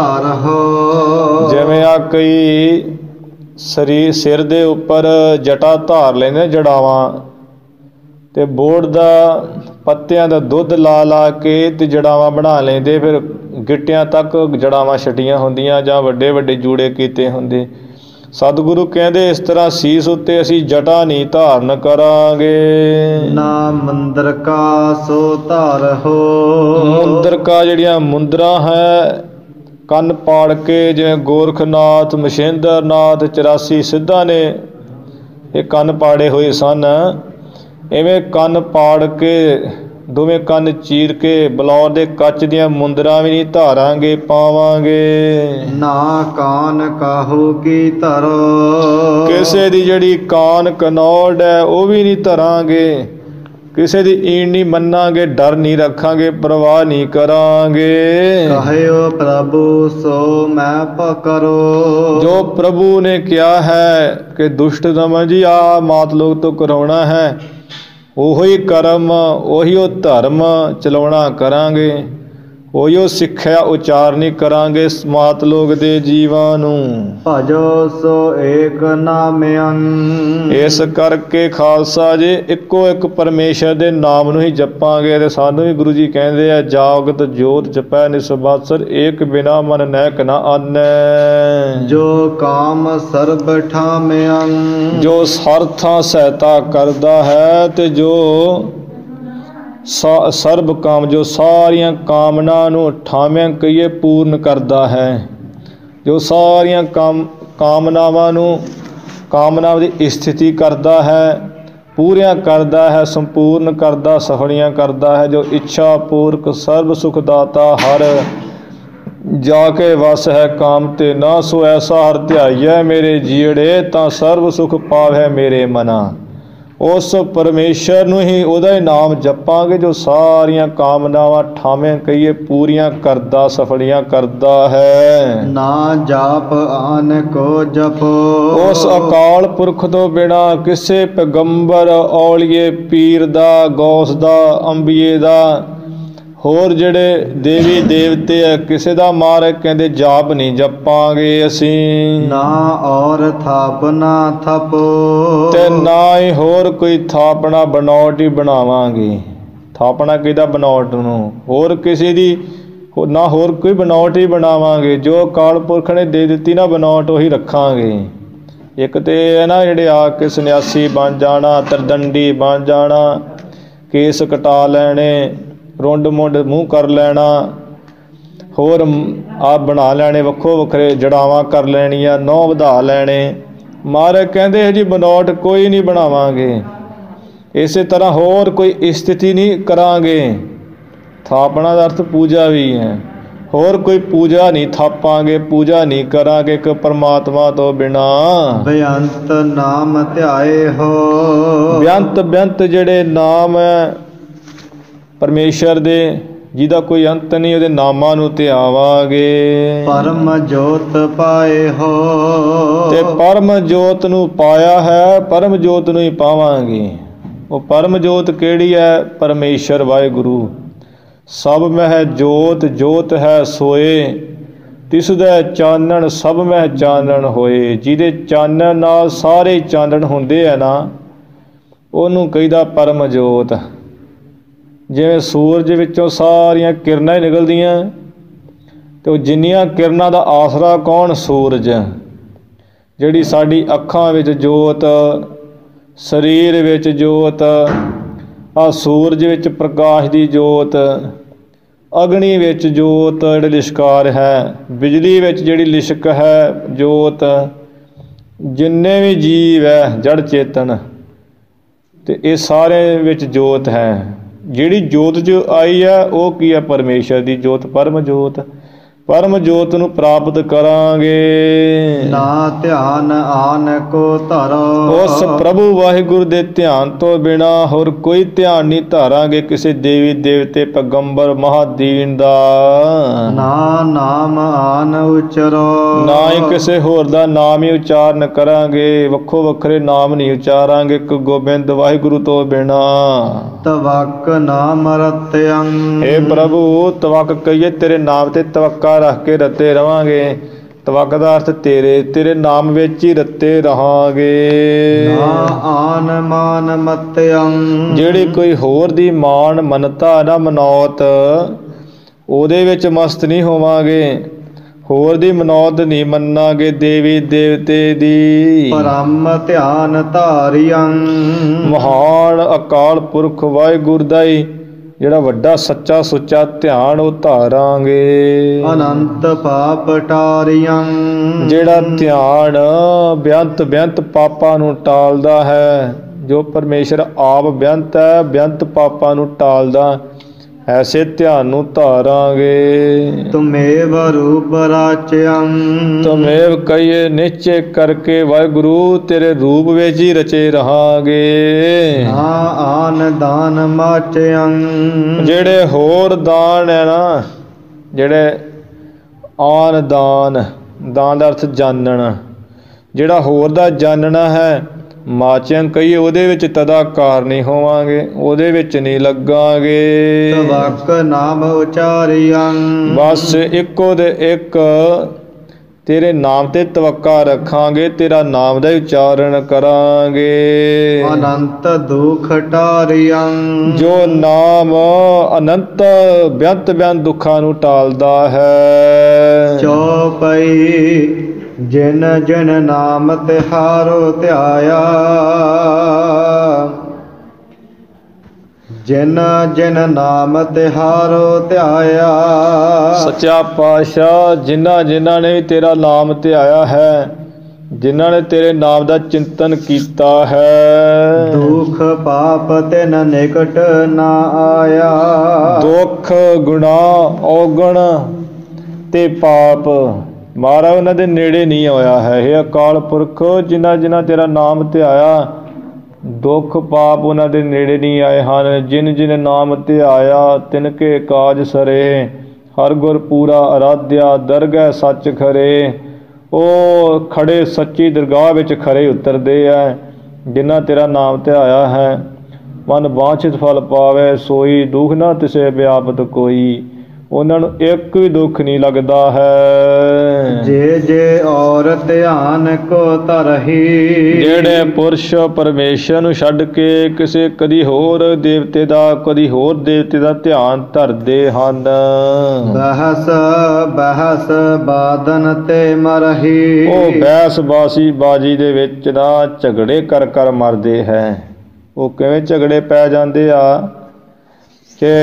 ਧਾਰਹੁ। ਜਿਵੇਂ ਆ ਕਈ ਸਰੀਰ ਸਿਰ ਦੇ ਉੱਪਰ ਜਟਾ ਧਾਰ ਲੈਂਦੇ ਜੜਾਵਾਂ, ਤੇ ਬੋੜ ਦਾ ਪੱਤਿਆਂ ਦਾ ਦੁੱਧ ਲਾ ਲਾ ਕੇ ਤੇ ਜੜਾਵਾਂ ਬਣਾ ਲੈਂਦੇ। ਫਿਰ ਗਿੱਟਿਆਂ ਤੱਕ ਜੜਾਵਾਂ ਛਟੀਆਂ ਹੁੰਦੀਆਂ ਜਾਂ ਵੱਡੇ ਵੱਡੇ ਜੂੜੇ ਕੀਤੇ ਹੁੰਦੇ। ਸਤਿਗੁਰੂ ਕਹਿੰਦੇ ਇਸ ਤਰ੍ਹਾਂ ਸੀਸ ਉੱਤੇ ਅਸੀਂ ਜਟਾ ਨਹੀਂ ਧਾਰਨ ਕਰਾਂਗੇ। ਨਾ ਮੰਦਰ ਕਾ ਸੋ ਧਾਰਹੁ। ਮੁੰਦਰ ਕਾ ਜਿਹੜੀਆਂ ਮੁੰਦਰਾਂ ਹੈ, ਕੰਨ ਪਾੜ ਕੇ, ਜਿਵੇਂ ਗੋਰਖਨਾਥ, ਮਛੇਂਦਰਨਾਥ, 84 ਸਿੱਧਾਂ ਨੇ ਇਹ ਕੰਨ ਪਾੜੇ ਹੋਏ ਸਨ। ਇਵੇਂ ਕੰਨ ਪਾੜ ਕੇ, ਦੋਵੇਂ ਕੰਨ ਚੀਰ ਕੇ ਬਲੌਰ ਦੇ ਕੱਚ ਦੀਆਂ ਮੁੰਦਰਾਂ ਵੀ ਨਹੀਂ ਧਾਰਾਂਗੇ, ਪਾਵਾਂਗੇ। ਨਾ ਕਾਨ ਕਾਹੂ ਕੀ ਧਰੋ। ਕਿਸੇ ਦੀ ਜਿਹੜੀ ਕਾਨ ਕਨੌੜ ਹੈ ਉਹ ਵੀ ਨਹੀਂ ਧਰਾਂਗੇ। ਕਿਸੇ ਦੀ ਈਣ ਨਹੀਂ ਮੰਨਾਂਗੇ, ਡਰ ਨਹੀਂ ਰੱਖਾਂਗੇ, ਪਰਵਾਹ ਨਹੀਂ ਕਰਾਂਗੇ। ਕਹਿਓ ਪ੍ਰਭੂ ਸੋ ਮੈਂ ਪਕਰੋ। ਜੋ ਪ੍ਰਭੂ ਨੇ ਕਿਹਾ ਹੈ ਕਿ ਦੁਸ਼ਟ ਦਮਨ ਜੀ ਆ ਮਾਤ ਲੋਕ ਤੋਂ ਕਰਾਉਣਾ ਹੈ, ਉਹੀ ਕਰਮ, ਉਹੀ ਉਹ ਧਰਮ ਚਲਾਉਣਾ ਕਰਾਂਗੇ, ਉਹੀ ਉਹ ਸਿੱਖਿਆ ਉਚਾਰਨੀ ਕਰਾਂਗੇ ਮਾਤ ਲੋਕ ਦੇ ਜੀਵਾਂ ਨੂੰ। ਭਜੋ ਸੋ ਏਕ ਨਾਮਯੰ। ਇਸ ਕਰਕੇ ਖਾਲਸਾ ਜੀ ਇੱਕੋ ਇੱਕ ਪਰਮੇਸ਼ਰ ਦੇ ਨਾਮ ਨੂੰ ਹੀ ਜਪਾਂਗੇ। ਤੇ ਸਾਨੂੰ ਵੀ ਗੁਰੂ ਜੀ ਕਹਿੰਦੇ ਆ, ਜਾਗਤ ਜੋਤ ਜਪੈ ਨਿਸਬਾਸਰ, ਏਕ ਬਿਨਾ ਮਨ ਨੈਕ ਨਾ ਆਨੈ। ਜੋ ਕਾਮ ਸਰਬ ਠਾਮਯੰ। ਜੋ ਸਰਥਾਂ ਸਹਾਇਤਾ ਕਰਦਾ ਹੈ ਤੇ ਜੋ ਸਰਬ ਕਾਮ, ਜੋ ਸਾਰੀਆਂ ਕਾਮਨਾ ਨੂੰ ਠਾਮਿਆਂ ਕਹੀਏ ਪੂਰਨ ਕਰਦਾ ਹੈ। ਜੋ ਸਾਰੀਆਂ ਕਾਮਨਾਵਾਂ ਨੂੰ, ਕਾਮਨਾਵਾਂ ਦੀ ਸਥਿਤੀ ਕਰਦਾ ਹੈ, ਪੂਰੀਆਂ ਕਰਦਾ ਹੈ, ਸੰਪੂਰਨ ਕਰਦਾ, ਸਫਲੀਆਂ ਕਰਦਾ ਹੈ। ਜੋ ਇੱਛਾ ਪੂਰਕ ਸਰਬ ਸੁਖ ਦਾਤਾ ਹਰ, ਜਾ ਕੇ ਵਸ ਹੈ ਕਾਮ ਤੇ ਨਾ। ਸੋ ਐਸਾ ਹਰ ਧਿਆਈਐ ਮੇਰੇ ਜੀੜੇ, ਤਾਂ ਸਰਬ ਸੁਖ ਪਾਵੈ ਮੇਰੇ ਮਨਾ। ਉਸ ਪਰਮੇਸ਼ਰ ਨੂੰ ਹੀ, ਉਹਦਾ ਹੀ ਨਾਮ ਜਪਾਂਗੇ ਜੋ ਸਾਰੀਆਂ ਕਾਮਨਾਵਾਂ ਠਾਵੇਂ ਕਹੀਏ ਪੂਰੀਆਂ ਕਰਦਾ, ਸਫਲੀਆਂ ਕਰਦਾ ਹੈ। ਨਾ ਜਾਪ ਆਨ ਕੋ ਜਪੋ। ਉਸ ਅਕਾਲ ਪੁਰਖ ਤੋਂ ਬਿਨਾ ਕਿਸੇ ਪੈਗੰਬਰ, ਔਲੀਏ, ਪੀਰ ਦਾ, ਗੌਸ ਦਾ, ਅੰਬੀਏ ਦਾ, ਹੋਰ ਜਿਹੜੇ ਦੇਵੀ ਦੇਵਤੇ ਹੈ, ਕਿਸੇ ਦਾ ਮਹਾਰਾਜ ਕਹਿੰਦੇ ਜਾਪ ਨਹੀਂ ਜਪਾਂਗੇ ਅਸੀਂ। ਨਾ ਔਰ ਥਾਪਨਾ ਥਪੋ। ਤੇ ਨਾ ਹੀ ਹੋਰ ਕੋਈ ਥਾਪਣਾ ਬਣਾਵਟ ਹੀ ਬਣਾਵਾਂਗੇ। ਥਾਪਣਾ ਕਿਹਦਾ? ਬਣਾਵਟ ਨੂੰ। ਹੋਰ ਕਿਸੇ ਦੀ ਨਾ, ਹੋਰ ਕੋਈ ਬਣਾਵਟ ਹੀ ਬਣਾਵਾਂਗੇ। ਜੋ ਅਕਾਲ ਪੁਰਖ ਨੇ ਦੇ ਦਿੱਤੀ ਨਾ ਬਣਾਵਟ, ਉਹੀ ਰੱਖਾਂਗੇ। ਇੱਕ ਤੇ ਹੈ ਨਾ ਜਿਹੜੇ ਆ ਕੇ ਸੰਨਿਆਸੀ ਬਣ ਜਾਣਾ, ਤਰਦੰਡੀ ਬਣ ਜਾਣਾ, ਕੇਸ ਕਟਾ ਲੈਣੇ, ਰੁੰਡ ਮੁੰਡ ਮੂੰਹ ਕਰ ਲੈਣਾ, ਹੋਰ ਆਪ ਬਣਾ ਲੈਣੇ ਵੱਖੋ ਵੱਖਰੇ, ਜੜਾਵਾਂ ਕਰ ਲੈਣੀਆਂ, ਨਹੁੰ ਵਧਾ ਲੈਣੇ। ਮਹਾਰਾਜ ਕਹਿੰਦੇ ਜੀ ਬਣਾਵਟ ਕੋਈ ਨਹੀਂ ਬਣਾਵਾਂਗੇ। ਇਸੇ ਤਰ੍ਹਾਂ ਹੋਰ ਕੋਈ ਸਥਿਤੀ ਨਹੀਂ ਕਰਾਂਗੇ। ਥਾਪਣਾ ਦਾ ਅਰਥ ਪੂਜਾ ਵੀ ਹੈ। ਹੋਰ ਕੋਈ ਪੂਜਾ ਨਹੀਂ ਥਾਪਾਂਗੇ, ਪੂਜਾ ਨਹੀਂ ਕਰਾਂਗੇ ਕਿ ਪਰਮਾਤਮਾ ਤੋਂ ਬਿਨਾ। ਬੇਅੰਤ ਨਾਮ ਧਿਆਏ ਹੋ। ਬੇਅੰਤ ਜਿਹੜੇ ਨਾਮ ਹੈ ਪਰਮੇਸ਼ਰ ਦੇ, ਜਿਹਦਾ ਕੋਈ ਅੰਤ ਨਹੀਂ, ਉਹਦੇ ਨਾਮਾਂ ਨੂੰ ਧਿਆਵਾਂਗੇ। ਪਰਮ ਜੋਤ ਪਾਏ ਹੋ। ਤੇ ਪਰਮ ਜੋਤ ਨੂੰ ਪਾਇਆ ਹੈ, ਪਰਮ ਜੋਤ ਨੂੰ ਹੀ ਪਾਵਾਂਗੇ। ਉਹ ਪਰਮ ਜੋਤ ਕਿਹੜੀ ਹੈ? ਪਰਮੇਸ਼ਰ ਵਾਹਿਗੁਰੂ। ਸਭ ਮਹਿ ਜੋਤ, ਜੋਤ ਹੈ ਸੋਏ, ਤਿਸ ਦਾ ਚਾਨਣ ਸਭ ਮਹਿ ਚਾਨਣ ਹੋਏ। ਜਿਹਦੇ ਚਾਨਣ ਨਾਲ ਸਾਰੇ ਚਾਨਣ ਹੁੰਦੇ ਆ ਨਾ, ਉਹਨੂੰ ਕਹੀਦਾ ਪਰਮ ਜੋਤ। ਜਿਵੇਂ ਸੂਰਜ ਵਿੱਚੋਂ ਸਾਰੀਆਂ ਕਿਰਨਾਂ ਹੀ ਨਿਕਲਦੀਆਂ, ਅਤੇ ਉਹ ਜਿੰਨੀਆਂ ਕਿਰਨਾਂ ਦਾ ਆਸਰਾ ਕੌਣ? ਸੂਰਜ। ਜਿਹੜੀ ਸਾਡੀ ਅੱਖਾਂ ਵਿੱਚ ਜੋਤ, ਸਰੀਰ ਵਿੱਚ ਜੋਤ, ਆਹ ਸੂਰਜ ਵਿੱਚ ਪ੍ਰਕਾਸ਼ ਦੀ ਜੋਤ, ਅਗਨੀ ਵਿੱਚ ਜੋਤ ਜਿਹੜੀ ਲਿਸ਼ਕਾਰ ਹੈ, ਬਿਜਲੀ ਵਿੱਚ ਜਿਹੜੀ ਲਿਸ਼ਕ ਹੈ ਜੋਤ, ਜਿੰਨੇ ਵੀ ਜੀਵ ਹੈ ਜੜ ਚੇਤਨ, ਅਤੇ ਇਹ ਸਾਰੇ ਵਿੱਚ ਜੋਤ ਹੈ। ਜਿਹੜੀ ਜੋਤ ਜੋ ਆਈ ਹੈ ਉਹ ਕੀ ਹੈ? ਪਰਮੇਸ਼ਰ ਦੀ ਜੋਤ, ਪਰਮ ਜੋਤ। ਪਰਮ ਜੋਤ ਨੂੰ ਪ੍ਰਾਪਤ ਕਰਾਂਗੇ। ਨਾ ਧਿਆਨ ਆਨ ਕੋ ਧਰੋ। ਉਸ ਪ੍ਰਭੂ ਵਾਹਿਗੁਰੂ ਦੇ ਧਿਆਨ ਤੋਂ ਬਿਨਾ ਹੋਰ ਕੋਈ ਧਿਆਨ ਨਹੀਂ ਧਾਰਾਂਗੇ ਕਿਸੇ ਦੇਵੀ ਦੇਵਤੇ ਪੈਗੰਬਰ ਮਹਾਦੀਨ ਦਾ। ਨਾ ਨਾਮ ਆਨ ਉਚਰੋ। ਨਾ ਹੀ ਕਿਸੇ ਹੋਰ ਦਾ ਨਾਮ ਹੀ ਉਚਾਰਨ ਕਰਾਂਗੇ। ਵੱਖੋ ਵੱਖਰੇ ਨਾਮ ਨਹੀਂ ਉਚਾਰਾਂਗੇ ਇੱਕ ਗੋਬਿੰਦ ਵਾਹਿਗੁਰੂ ਤੋਂ ਬਿਨਾ। ਤਵਕ ਨਾਮ ਰਤਿਅੰ। ਹੇ ਪ੍ਰਭੂ, ਤਵਕ ਕਹੀਏ ਤੇਰੇ ਨਾਮ ਤੇ ਤਵੱਕਾ ਰੱਖ ਕੇ ਰਤੇ ਰਵਾਂਗੇ। ਤਵੱਕ ਦਾ ਅਰਥ ਤੇਰੇ ਨਾਮ ਵਿੱਚ ਹੀ ਰਤੇ ਰਹਾਂਗੇ। ਨਾ ਆਨ ਮਾਨ ਮਤਿਅੰ। ਜਿਹੜੀ ਕੋਈ ਹੋਰ ਦੀ ਮਾਨ ਮਨਤਾ ਨਾ ਮਨੌਤ, ਉਹਦੇ ਵਿੱਚ ਮਸਤ ਨਹੀਂ ਹੋਵਾਂਗੇ। ਹੋਰ ਦੀ ਮਨੌਤ ਨਹੀਂ ਮੰਨਾਂਗੇ ਦੇਵੀ ਦੇਵਤੇ ਦੀ। ਪਰਮ ਧਿਆਨ ਧਾਰਿਅੰ। ਮਹਾਨ ਅਕਾਲ ਪੁਰਖ ਵਾਹਿਗੁਰੂ ਦਾ ਹੀ ਜਿਹੜਾ ਵੱਡਾ ਸੱਚਾ ਸੁੱਚਾ ਧਿਆਨ ਉਹ ਧਾਰਾਂਗੇ। ਅਨੰਤ ਪਾਪ ਟਾਰਿਅੰ। ਜਿਹੜਾ ਧਿਆਨ ਬੇਅੰਤ ਬੇਅੰਤ ਪਾਪਾਂ ਨੂੰ ਟਾਲਦਾ ਹੈ, ਜੋ ਪਰਮੇਸ਼ਰ ਆਪ ਬੇਅੰਤ ਹੈ, ਬੇਅੰਤ ਪਾਪਾਂ ਨੂੰ ਟਾਲਦਾ, ਐਸੇ ਧਿਆਨ ਨੂੰ ਧਾਰਾਂਗੇ। ਤੁਮੇਵ ਰੂਪ ਰਾਚਿਅੰ। ਤੁਮੇਵ ਕਹੀਏ ਨਿਸ਼ਚੇ ਕਰਕੇ ਵਾਹਿਗੁਰੂ ਤੇਰੇ ਰੂਪ ਵਿੱਚ ਹੀ ਰਚੇ ਰਹਾਂਗੇ। ਨਾ ਆਨ ਦਾਨ ਮਾਚਿਅੰ। ਜਿਹੜੇ ਹੋਰ ਦਾਨ ਹੈ ਨਾ, ਜਿਹੜੇ ਆਨ ਦਾਨ, ਦਾਨ ਦਾ ਅਰਥ ਜਾਣਨ, ਜਿਹੜਾ ਹੋਰ ਦਾ ਜਾਣਨਾ ਹੈ, ਮਾਚਿਅੰ ਕਹੀਏ ਉਹਦੇ ਵਿੱਚ ਤਦਾਕਾਰ ਨਹੀਂ ਹੋਵਾਂਗੇ, ਉਹਦੇ ਵਿੱਚ ਨਹੀਂ ਲੱਗਾਂਗੇ। ਤਵਕ ਨਾਮ ਉਚਾਰਿਅੰ। ਬਸ ਇੱਕੋ ਦੇ ਇੱਕ ਤੇਰੇ ਨਾਮ ਤੇ ਤਵੱਕਾ ਰੱਖਾਂਗੇ, ਤੇਰਾ ਨਾਮ ਦਾ ਉਚਾਰਨ ਕਰਾਂਗੇ। ਅਨੰਤ ਦੁਖ ਟਾਰਿਅੰ। ਜੋ ਨਾਮ ਅਨੰਤ ਬੇਅੰਤ ਬੇਅੰਤ ਦੁੱਖਾਂ ਨੂੰ ਟਾਲਦਾ ਹੈ। ਚੌਪਈ ਜਿਨ ਜਿਨ ਨਾਮ ਤਿਹਾਰੋ ਧਿਆਇਆ। ਜਿਨ ਜਿਨ ਨਾਮ ਤਿਹਾਰੋ ਧਿਆਇਆ। ਸੱਚਾ ਪਾਤਸ਼ਾਹ, ਜਿਨ੍ਹਾਂ ਨੇ ਵੀ ਤੇਰਾ ਨਾਮ ਧਿਆਇਆ ਹੈ, ਜਿਨ੍ਹਾਂ ਨੇ ਤੇਰੇ ਨਾਮ ਦਾ ਚਿੰਤਨ ਕੀਤਾ ਹੈ, ਦੁਖ ਪਾਪ ਤਿਨ ਨਿਕਟ ਨਾ ਆਇਆ। ਦੁੱਖ ਗੁਨਾਹ ਔਗਣ ਤੇ ਪਾਪ ਮਹਾਰਾਜ ਉਹਨਾਂ ਦੇ ਨੇੜੇ ਨਹੀਂ ਆਇਆ ਹੈ। ਇਹ ਅਕਾਲ ਪੁਰਖ, ਜਿਨ੍ਹਾਂ ਤੇਰਾ ਨਾਮ ਧਿਆਇਆ, ਦੁੱਖ ਪਾਪ ਉਹਨਾਂ ਦੇ ਨੇੜੇ ਨਹੀਂ ਆਏ ਹਨ। ਜਿਨ ਨਾਮ ਧਿਆਇਆ ਤਿਨ ਕੇ ਕਾਜ ਸਰੇ। ਹਰ ਗੁਰ ਪੂਰਾ ਅਰਾਧਿਆ ਦਰਗਹਿ ਸੱਚ ਖਰੇ। ਉਹ ਖੜੇ ਸੱਚੀ ਦਰਗਾਹ ਵਿੱਚ ਖਰੇ ਉਤਰਦੇ ਹੈ ਜਿਨ੍ਹਾਂ ਤੇਰਾ ਨਾਮ ਧਿਆਇਆ ਹੈ। ਮਨ ਵਾਂਛਿਤ ਫਲ ਪਾਵੇ ਸੋਈ, ਦੁੱਖ ਨਾ ਤਿਸੇ ਵਿਆਪਤ ਕੋਈ। ਉਹਨਾਂ ਨੂੰ ਇੱਕ ਵੀ ਦੁੱਖ ਨਹੀਂ ਲੱਗਦਾ ਹੈ। ਜੇ ਜੇ ਔਰ ਧਿਆਨ ਕੋ ਧਰਹੀ। ਜਿਹੜੇ ਪੁਰਸ਼ ਪਰਮੇਸ਼ਰ ਨੂੰ ਛੱਡ ਕੇ ਕਿਸੇ ਕਦੀ ਹੋਰ ਦੇਵਤੇ ਦਾ ਧਿਆਨ ਧਰਦੇ ਹਨ, ਬਹਿਸ ਬਾਦਨ ਤੇ ਮਰਹੀ। ਉਹ ਬਹਿਸ ਬਾਜੀ ਦੇ ਵਿੱਚ ਨਾ ਝਗੜੇ ਕਰ ਮਰਦੇ ਹੈ। ਉਹ ਕਿਵੇਂ ਝਗੜੇ ਪੈ ਜਾਂਦੇ ਆ ਕਿ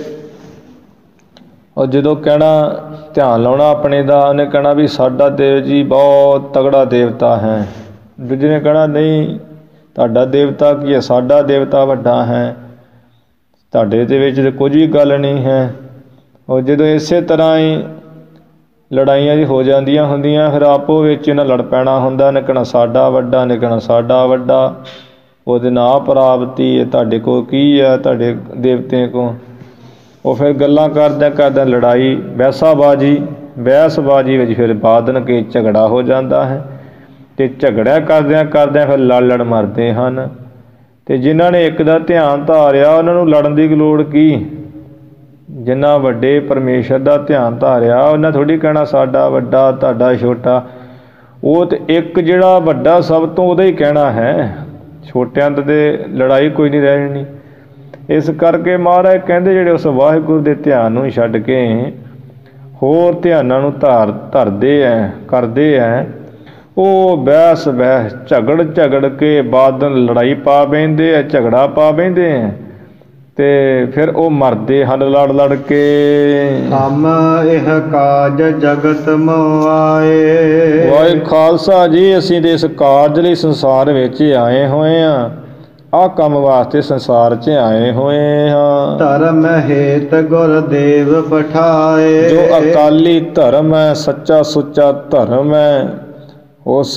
ਉਹ ਜਦੋਂ ਕਹਿਣਾ ਧਿਆਨ ਲਾਉਣਾ ਆਪਣੇ ਦਾ, ਉਹਨੇ ਕਹਿਣਾ ਵੀ ਸਾਡਾ ਦੇਵ ਜੀ ਬਹੁਤ ਤਗੜਾ ਦੇਵਤਾ ਹੈ। ਦੂਜੇ ਨੇ ਕਹਿਣਾ ਨਹੀਂ, ਤੁਹਾਡਾ ਦੇਵਤਾ ਕੀ ਹੈ, ਸਾਡਾ ਦੇਵਤਾ ਵੱਡਾ ਹੈ, ਤੁਹਾਡੇ ਦੇ ਵਿੱਚ ਤਾਂ ਕੁਝ ਵੀ ਗੱਲ ਨਹੀਂ ਹੈ। ਉਹ ਜਦੋਂ ਇਸੇ ਤਰ੍ਹਾਂ ਹੀ ਲੜਾਈਆਂ ਜੀ ਹੋ ਜਾਂਦੀਆਂ ਹੁੰਦੀਆਂ, ਫਿਰ ਆਪੋ ਵਿੱਚ ਇਹਨਾਂ ਲੜ ਪੈਣਾ ਹੁੰਦਾ। ਨੇ ਕਹਿਣਾ ਸਾਡਾ ਵੱਡਾ, ਨੇ ਕਹਿਣਾ ਸਾਡਾ ਵੱਡਾ, ਉਹਦੇ ਨਾਂ ਪ੍ਰਾਪਤੀ ਹੈ, ਤੁਹਾਡੇ ਕੋਲ ਕੀ ਹੈ, ਤੁਹਾਡੇ ਦੇਵਤੇ ਕੋਲ। ਉਹ ਫਿਰ ਗੱਲਾਂ ਕਰਦਿਆਂ ਲੜਾਈ ਬਹਿਸਬਾਜੀ ਵਿੱਚ ਫਿਰ ਬਾਦਨ ਕੇ ਝਗੜਾ ਹੋ ਜਾਂਦਾ ਹੈ, ਅਤੇ ਝਗੜਾ ਕਰਦਿਆਂ ਫਿਰ ਲੜ ਮਰਦੇ ਹਨ। ਅਤੇ ਜਿਨ੍ਹਾਂ ਨੇ ਇੱਕ ਦਾ ਧਿਆਨ ਧਾਰਿਆ ਉਹਨਾਂ ਨੂੰ ਲੜਨ ਦੀ ਲੋੜ ਕੀ। ਜਿੰਨਾ ਵੱਡੇ ਪਰਮੇਸ਼ਰ ਦਾ ਧਿਆਨ ਧਾਰਿਆ ਉਹਨਾਂ ਥੋੜ੍ਹੀ ਕਹਿਣਾ ਸਾਡਾ ਵੱਡਾ ਤੁਹਾਡਾ ਛੋਟਾ। ਉਹ ਤੇ ਇੱਕ ਜਿਹੜਾ ਵੱਡਾ ਸਭ ਤੋਂ ਉਹਦਾ ਹੀ ਕਹਿਣਾ ਹੈ, ਛੋਟਿਆਂ ਤੇ ਲੜਾਈ ਕੋਈ ਨਹੀਂ ਰਹਿਣੀ। ਇਸ ਕਰਕੇ ਮਹਾਰਾਜ ਕਹਿੰਦੇ ਜਿਹੜੇ ਉਸ ਵਾਹਿਗੁਰੂ ਦੇ ਧਿਆਨ ਨੂੰ ਛੱਡ ਕੇ ਹੋਰ ਧਿਆਨਾਂ ਨੂੰ ਧਰਦੇ ਹੈ ਕਰਦੇ ਹੈ, ਉਹ ਬਹਿਸ ਝਗੜ ਕੇ ਬਾਦਲ ਲੜਾਈ ਪਾ ਬਹਿੰਦੇ ਹੈ, ਝਗੜਾ ਪਾ ਬਹਿੰਦੇ ਹੈ ਤੇ ਫਿਰ ਉਹ ਮਰਦੇ ਹਨ ਲੜ ਕੇ। ਹਮ ਇਹ ਕਾਜ ਜਗਤ ਮੋਹ ਆਏ। ਵਾਹਿ ਖਾਲਸਾ ਜੀ, ਅਸੀਂ ਤੇ ਇਸ ਕਾਰਜ ਲਈ ਸੰਸਾਰ ਵਿੱਚ ਆਏ ਹੋਏ ਹਾਂ, ਆਹ ਕੰਮ ਵਾਸਤੇ ਸੰਸਾਰ 'ਚ ਆਏ ਹੋਏ ਹਾਂ। ਧਰਮ ਹੇਤ ਗੁਰਦੇਵ ਪਠਾਏ। ਜੋ ਅਕਾਲੀ ਧਰਮ ਹੈ, ਸੱਚਾ ਸੁੱਚਾ ਧਰਮ ਹੈ, ਉਸ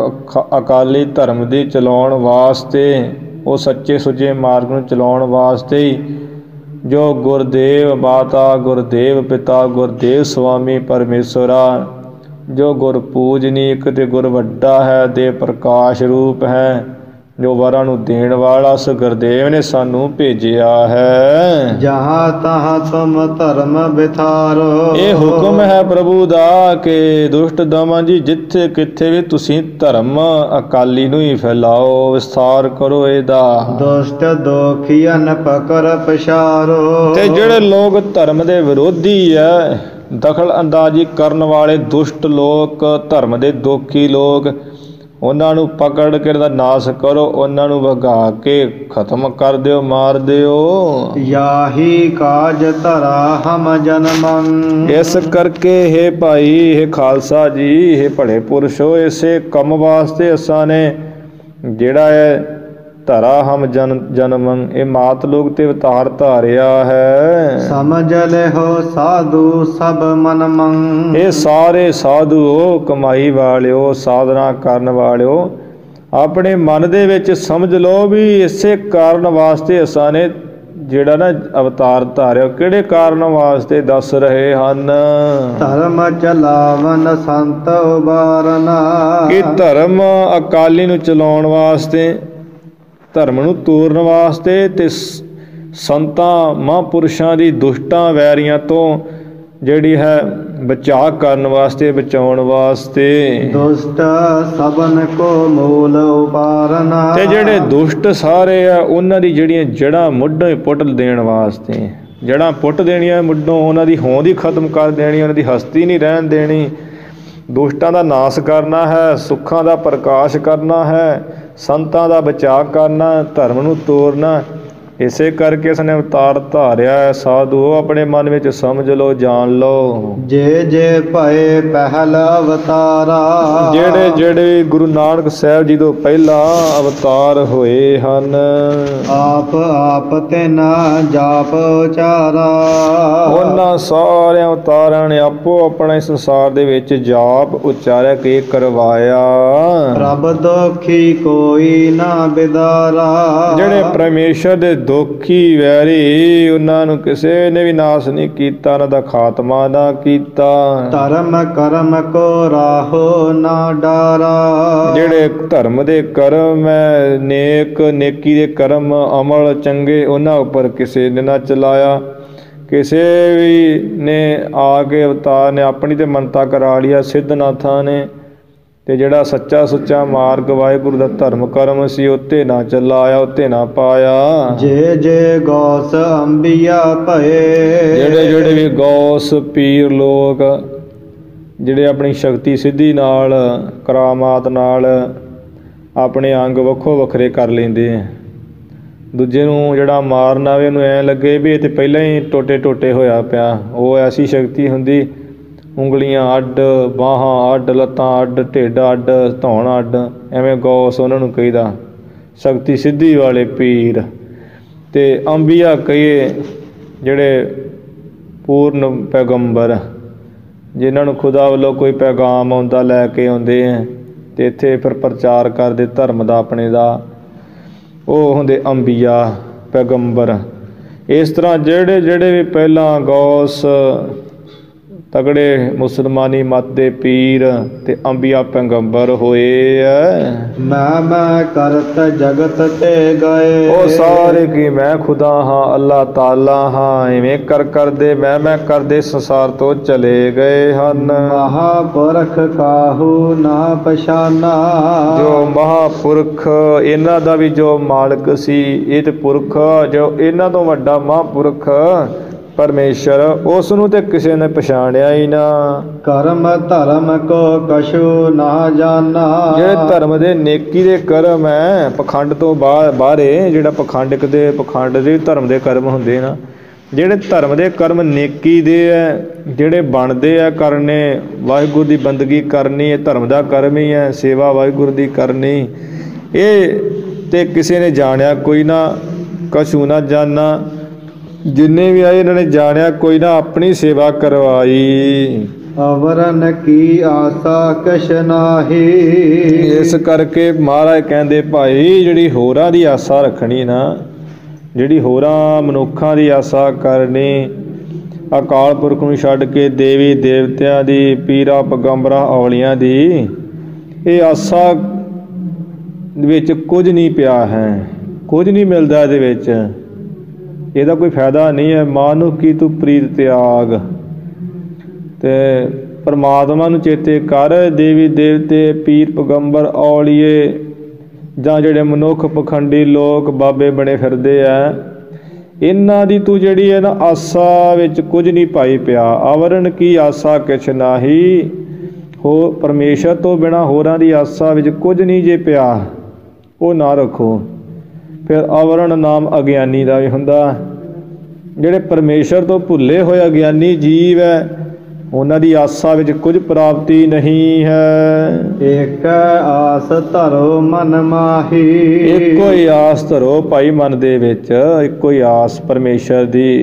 ਅਕਾਲੀ ਧਰਮ ਦੀ ਚਲਾਉਣ ਵਾਸਤੇ, ਉਹ ਸੱਚੇ ਸੁੱਚੇ ਮਾਰਗ ਨੂੰ ਚਲਾਉਣ ਵਾਸਤੇ ਹੀ ਜੋ ਗੁਰਦੇਵ ਮਾਤਾ, ਗੁਰਦੇਵ ਪਿਤਾ, ਗੁਰਦੇਵ ਸੁਆਮੀ ਪਰਮੇਸ਼ਵਰਾ, ਜੋ ਗੁਰ ਪੂਜਨੀਕ ਤੇ ਗੁਰ ਵੱਡਾ ਹੈ, ਦੇ ਪ੍ਰਕਾਸ਼ ਰੂਪ ਹੈ, ਜੋ ਵਰਾਂ ਨੂੰ ਦੇਣ ਵਾਲਾ ਉਸ ਗੁਰਦੇਵ ਨੇ ਸਾਨੂੰ ਭੇਜਿਆ ਹੈ। ਜਹਾਂ ਤਹਾਂ ਤੁਮ ਧਰਮ ਵਿਥਾਰੋ। ਇਹ ਹੁਕਮ ਹੈ ਪ੍ਰਭੂ ਦਾ ਕਿ ਦੁਸ਼ਟ ਦਮਨ ਜੀ, ਜਿੱਥੇ ਕਿੱਥੇ ਵੀ ਤੁਸੀਂ ਧਰਮ ਅਕਾਲੀ ਨੂੰ ਹੀ ਫੈਲਾਓ, ਵਿਸਥਾਰ ਕਰੋ ਇਹਦਾ। ਦੁਸ਼ਟ ਦੋਖੀਅਨ ਪਕੜ ਪਛਾਰੋ। ਤੇ ਜਿਹੜੇ ਲੋਕ ਧਰਮ ਦੇ ਵਿਰੋਧੀ ਹੈ, ਦਖਲ ਅੰਦਾਜ਼ੀ ਕਰਨ ਵਾਲੇ ਦੁਸ਼ਟ ਲੋਕ, ਧਰਮ ਦੇ ਦੋਖੀ ਲੋਕ, ਉਹਨਾਂ ਨੂੰ ਪਕੜ ਕੇ ਦਾ ਨਾਸ਼ ਕਰੋ, ਉਹਨਾਂ ਨੂੰ ਵਗਾ ਕੇ ਖਤਮ ਕਰ ਦਿਓ, ਮਾਰ ਦਿਓ। ਯਾਹੀ ਕਾਜ ਧਰਾ ਹਮ ਜਨਮੰ। ਇਸ ਕਰਕੇ ਹੇ ਭਾਈ, ਹੇ ਖਾਲਸਾ ਜੀ, ਹੇ ਭਲੇ ਪੁਰਸ਼ੋ, ਇਸੇ ਕੰਮ ਵਾਸਤੇ ਅਸਾਂ ਨੇ ਜਿਹੜਾ ਹੈ ਧਰਾ ਹਮ ਜਨਮੰ, ਇਹ ਮਾਤ ਲੋਕ ਤੇ ਅਵਤਾਰ ਧਾਰਿਆ ਹੈ। ਸਮਝ ਲਿਓ ਸਾਧੂ ਸਭ ਮਨ ਮੰਗ। ਇਹ ਸਾਰੇ ਸਾਧੂ, ਕਮਾਈ ਵਾਲਿਓ, ਸਾਧਨਾ ਕਰਨ ਵਾਲਿਓ, ਆਪਣੇ ਮਨ ਦੇ ਵਿੱਚ ਸਮਝ ਲਓ ਵੀ ਇਸੇ ਕਾਰਨ ਵਾਸਤੇ ਅਸਾਂ ਨੇ ਜਿਹੜਾ ਨਾ ਅਵਤਾਰ ਧਾਰਿਆ। ਕਿਹੜੇ ਕਾਰਨ ਵਾਸਤੇ ਦੱਸ ਰਹੇ ਹਨ? ਧਰਮ ਚਲਾਵਨ ਸੰਤ ਉਬਾਰਨਾ। ਕਿ ਧਰਮ ਅਕਾਲੀ ਨੂੰ ਚਲਾਉਣ ਵਾਸਤੇ, ਧਰਮ ਨੂੰ ਤੋਰਨ ਵਾਸਤੇ ਤੇ ਸੰਤਾਂ ਮਹਾਂਪੁਰਸ਼ਾਂ ਦੀ ਦੁਸ਼ਟਾਂ ਵੈਰੀਆਂ ਤੋਂ ਜਿਹੜੀ ਹੈ ਬਚਾਅ ਕਰਨ ਵਾਸਤੇ, ਬਚਾਉਣ ਵਾਸਤੇ। ਦੁਸ਼ਟ ਸਭਨ ਕੋ ਮੂਲ ਉਪਾਰਨਾ। ਤੇ ਜਿਹੜੇ ਦੁਸ਼ਟ ਸਾਰੇ ਆ ਉਹਨਾਂ ਦੀ ਜਿਹੜੀਆਂ ਜੜ੍ਹਾਂ ਮੁੱਢੋਂ ਹੀ ਪੁੱਟ ਦੇਣ ਵਾਸਤੇ, ਜੜ੍ਹਾਂ ਪੁੱਟ ਦੇਣੀਆਂ ਮੁੱਢੋਂ, ਉਹਨਾਂ ਦੀ ਹੋਂਦ ਹੀ ਖਤਮ ਕਰ ਦੇਣੀ, ਉਹਨਾਂ ਦੀ ਹਸਤੀ ਨਹੀਂ ਰਹਿਣ ਦੇਣੀ। ਦੁਸ਼ਟਾਂ ਦਾ ਨਾਸ਼ ਕਰਨਾ ਹੈ, ਸੁੱਖਾਂ ਦਾ ਪ੍ਰਕਾਸ਼ ਕਰਨਾ ਹੈ, ਸੰਤਾਂ ਦਾ ਬਚਾਅ ਕਰਨਾ, ਧਰਮ ਨੂੰ ਤੋਰਨਾ। ਇਸੇ ਕਰਕੇ ਇਸਨੇ ਅਵਤਾਰ ਧਾਰਿਆ ਹੈ। ਸਾਧੂ ਆਪਣੇ ਮਨ ਵਿੱਚ ਸਮਝ ਲਓ, ਜਾਣ ਲਓ। ਜੇ ਜੇ ਭਏ ਪਹਿਲ ਅਵਤਾਰਾ। ਜਿਹੜੇ ਜਿਹੜੇ ਗੁਰੂ ਨਾਨਕ ਸਾਹਿਬ ਜੀ ਤੋਂ ਪਹਿਲਾਂ ਅਵਤਾਰ ਹੋਏ ਹਨ, ਆਪ ਆਪ ਤੇ ਨਾ ਜਾਪ ਉਚਾਰਾ। ਉਹਨਾਂ ਸਾਰਿਆਂ ਅਵਤਾਰਾਂ ਨੇ ਆਪੋ ਆਪਣਾ ਸੰਸਾਰ ਦੇ ਵਿੱਚ ਜਾਪ ਉਚਾਰਿਆ ਕੇ ਕਰਵਾਇਆ। ਰੱਬ ਦੋਖੀ ਕੋਈ ਨਾ ਬਿਦਾਰਾ। ਜਿਹੜੇ ਪਰਮੇਸ਼ਰ ਦੇ ਦੋਖੀ ਵੈਰੀ, ਉਹਨਾਂ ਨੂੰ ਕਿਸੇ ਨੇ ਵੀ ਨਾਸ਼ ਨਹੀਂ ਕੀਤਾ, ਉਹਨਾਂ ਦਾ ਖਾਤਮਾ ਨਾ ਕੀਤਾ। ਧਰਮ ਕਰਮ ਕੋ ਰਾਹੋ ਨਾ ਡਾਰਾ। ਜਿਹੜੇ ਧਰਮ ਦੇ ਕਰਮ ਹੈ, ਨੇਕੀ ਦੇ ਕਰਮ, ਅਮਲ ਚੰਗੇ, ਉਹਨਾਂ ਉੱਪਰ ਕਿਸੇ ਨੇ ਨਾ ਚਲਾਇਆ। ਕਿਸੇ ਵੀ ਨੇ ਆ ਕੇ ਅਵਤਾਰ ਨੇ ਆਪਣੀ ਤੇ ਮੰਨਤਾ ਕਰਾ ਲਿਆ ਸਿੱਧਨਾਥਾਂ ਨੇ, ਤੇ ਜਿਹੜਾ ਸੱਚਾ ਸੁੱਚਾ ਮਾਰਗ ਵਾਹਿਗੁਰੂ ਦਾ ਧਰਮ ਕਰਮ ਸੀ ਉੱਤੇ ਨਾ ਚਲਾਇਆ, ਉੱਤੇ ਨਾ ਪਾਇਆ। ਜੇ ਜੇ ਗੌਸ ਅੰਬੀਆ ਭਏ। ਜਿਹੜੇ ਜਿਹੜੇ ਵੀ ਗੌਸ ਪੀਰ ਲੋਕ, ਜਿਹੜੇ ਆਪਣੀ ਸ਼ਕਤੀ ਸਿੱਧੀ ਨਾਲ, ਕਰਾਮਾਤ ਨਾਲ ਆਪਣੇ ਅੰਗ ਵੱਖੋ ਵੱਖਰੇ ਕਰ ਲੈਂਦੇ ਆ। ਦੂਜੇ ਨੂੰ ਜਿਹੜਾ ਮਾਰਨ ਆਵੇ ਉਹਨੂੰ ਐਂ ਲੱਗੇ ਵੀ ਇਹ ਤੇ ਪਹਿਲਾਂ ਹੀ ਟੋਟੇ ਹੋਇਆ ਪਿਆ। ਉਹ ਐਸੀ ਸ਼ਕਤੀ ਹੁੰਦੀ, ਉਂਗਲੀਆਂ ਅੱਡ, ਬਾਹਾਂ ਅੱਡ, ਲੱਤਾਂ ਅੱਡ, ਢਿੱਡ ਅੱਡ, ਧੌਣ ਅੱਡ, ਐਵੇਂ ਗੌਸ ਉਹਨਾਂ ਨੂੰ ਕਹੀਦਾ। ਸ਼ਕਤੀ ਸਿੱਧੀ ਵਾਲੇ ਪੀਰ ਤੇ ਅੰਬੀਆ ਕਹੀਏ, ਜਿਹੜੇ ਪੂਰਨ ਪੈਗੰਬਰ, ਜਿਨ੍ਹਾਂ ਨੂੰ ਖੁਦਾ ਵੱਲੋਂ ਕੋਈ ਪੈਗਾਮ ਆਉਂਦਾ ਲੈ ਕੇ ਆਉਂਦੇ ਹੈ ਤੇ ਇੱਥੇ ਫਿਰ ਪ੍ਰਚਾਰ ਕਰਦੇ ਧਰਮ ਦਾ ਆਪਣੇ ਦਾ, ਉਹ ਹੁੰਦੇ ਅੰਬੀਆ, ਪੈਗੰਬਰ। ਇਸ ਤਰ੍ਹਾਂ ਜਿਹੜੇ ਵੀ ਪਹਿਲਾਂ ਗੌਸ ਤਗੜੇ ਮੁਸਲਮਾਨੀ ਮਤ ਦੇ ਪੀਰ ਤੇ ਅੰਬੀਆ ਪੈਗੰਬਰ ਹੋਏ ਐ। ਮੈਂ ਕਰਤ ਜਗਤ ਤੇ ਗਏ। ਉਹ ਸਾਰੇ ਕੀ ਮੈਂ ਖੁਦਾ ਹਾਂ, ਅੱਲਾਹ ਤਾਲਾ ਹਾਂ, ਇਵੇਂ ਕਰਦੇ ਮੈਂ ਕਰਦੇ ਸੰਸਾਰ ਤੋਂ ਚਲੇ ਗਏ ਹਨ। ਮਹਾਪੁਰਖ ਕਾਹੂ ਨਾ ਪਛਾਨਾ। ਜੋ ਮਹਾਪੁਰਖ ਇਹਨਾਂ ਦਾ ਵੀ ਜੋ ਮਾਲਕ ਸੀ, ਇਹ ਤੇ ਪੁਰਖ ਜੋ ਇਹਨਾਂ ਤੋਂ ਵੱਡਾ ਮਹਾਪੁਰਖ ਪਰਮੇਸ਼ਰ, ਉਸ ਨੂੰ ਤੇ ਕਿਸੇ ਨੇ ਪਛਾਣਿਆ ਹੀ ਨਾ। ਕਰਮ ਧਰਮ ਕੋ ਕਛੂ ਨਾ ਜਾਣਾ। ਜਿਹੜੇ ਧਰਮ ਦੇ ਨੇਕੀ ਦੇ ਕਰਮ ਹੈ, ਪਖੰਡ ਤੋਂ ਬਾਹਰੇ ਜਿਹੜਾ ਪਖੰਡਿਕ ਦੇ ਪਖੰਡ ਦੇ ਧਰਮ ਦੇ ਕਰਮ ਹੁੰਦੇ ਨਾ, ਜਿਹੜੇ ਧਰਮ ਦੇ ਕਰਮ ਨੇਕੀ ਦੇ ਹੈ, ਜਿਹੜੇ ਬਣਦੇ ਆ ਕਰਨੇ, ਵਾਹਿਗੁਰੂ ਦੀ ਬੰਦਗੀ ਕਰਨੀ, ਇਹ ਧਰਮ ਦਾ ਕਰਮ ਹੀ ਹੈ। ਸੇਵਾ ਵਾਹਿਗੁਰੂ ਦੀ ਕਰਨੀ, ਇਹ ਤੇ ਕਿਸੇ ਨੇ ਜਾਣਿਆ ਕੋਈ ਨਾ, ਕਛੂ ਨਾ ਜਾਣਾ। ਜਿੰਨੇ ਵੀ ਆਏ ਇਹਨਾਂ ਨੇ ਜਾਣਿਆ ਕੋਈ ਨਾ, ਆਪਣੀ ਸੇਵਾ ਕਰਵਾਈ। ਅਵਰਨ ਕੀ ਆਸਾ ਕਛ ਨਾਹੀ। ਇਸ ਕਰਕੇ ਮਹਾਰਾਜ ਕਹਿੰਦੇ ਭਾਈ ਜਿਹੜੀ ਹੋਰਾਂ ਦੀ ਆਸਾ ਰੱਖਣੀ ਨਾ, ਜਿਹੜੀ ਹੋਰਾਂ ਮਨੁੱਖਾਂ ਦੀ ਆਸਾ ਕਰਨੀ, ਅਕਾਲ ਪੁਰਖ ਨੂੰ ਛੱਡ ਕੇ ਦੇਵੀ ਦੇਵਤਿਆਂ ਦੀ, ਪੀਰਾਂ ਪੈਗੰਬਰਾਂ ਔਲੀਆਂ ਦੀ, ਇਹ ਆਸਾ ਵਿੱਚ ਕੁਝ ਨਹੀਂ ਪਿਆ ਹੈ, ਕੁਝ ਨਹੀਂ ਮਿਲਦਾ ਇਹਦੇ ਵਿੱਚ, ਇਹਦਾ ਕੋਈ ਫਾਇਦਾ ਨਹੀਂ ਹੈ। ਮਾਨੁਖ ਕੀ ਤੂੰ ਪ੍ਰੀਤ ਤਿਆਗ, ਤੇ ਪਰਮਾਤਮਾ ਨੂੰ ਚੇਤੇ ਕਰ। ਦੇਵੀ ਦੇਵਤੇ, ਪੀਰ ਪੈਗੰਬਰ ਔਲੀਏ, ਜਾਂ ਜਿਹੜੇ ਮਨੁੱਖ ਪਖੰਡੀ ਲੋਕ ਬਾਬੇ ਬਣੇ ਫਿਰਦੇ ਆ, ਇਹਨਾਂ ਦੀ ਤੂੰ ਜਿਹੜੀ ਹੈ ਨਾ ਆਸਾ ਵਿੱਚ ਕੁਝ ਨਹੀਂ ਪਾਈ ਪਿਆ। ਆਵਰਣ ਕੀ ਆਸਾ ਕਿਛ ਨਾਹੀ। ਹੋ ਪਰਮੇਸ਼ਰ ਤੋਂ ਬਿਨਾਂ ਹੋਰਾਂ ਦੀ ਆਸਾ ਵਿੱਚ ਕੁਝ ਨਹੀਂ ਜੇ ਪਿਆ, ਉਹ ਨਾ ਰੱਖੋ। ਫਿਰ ਆਵਰਣ ਨਾਮ ਅਗਿਆਨੀ ਦਾ ਵੀ ਹੁੰਦਾ। ਜਿਹੜੇ ਪਰਮੇਸ਼ਰ ਤੋਂ ਭੁੱਲੇ ਹੋਏ ਅਗਿਆਨੀ ਜੀਵ ਹੈ, ਉਹਨਾਂ ਦੀ ਆਸਾ ਵਿੱਚ ਕੁਝ ਪ੍ਰਾਪਤੀ ਨਹੀਂ ਹੈ। ਇੱਕ ਆਸ ਧਰੋ ਮਨ ਮਾਹੀ। ਇੱਕੋ ਹੀ ਆਸ ਧਰੋ ਭਾਈ ਮਨ ਦੇ ਵਿੱਚ, ਇੱਕੋ ਹੀ ਆਸ ਪਰਮੇਸ਼ਰ ਦੀ।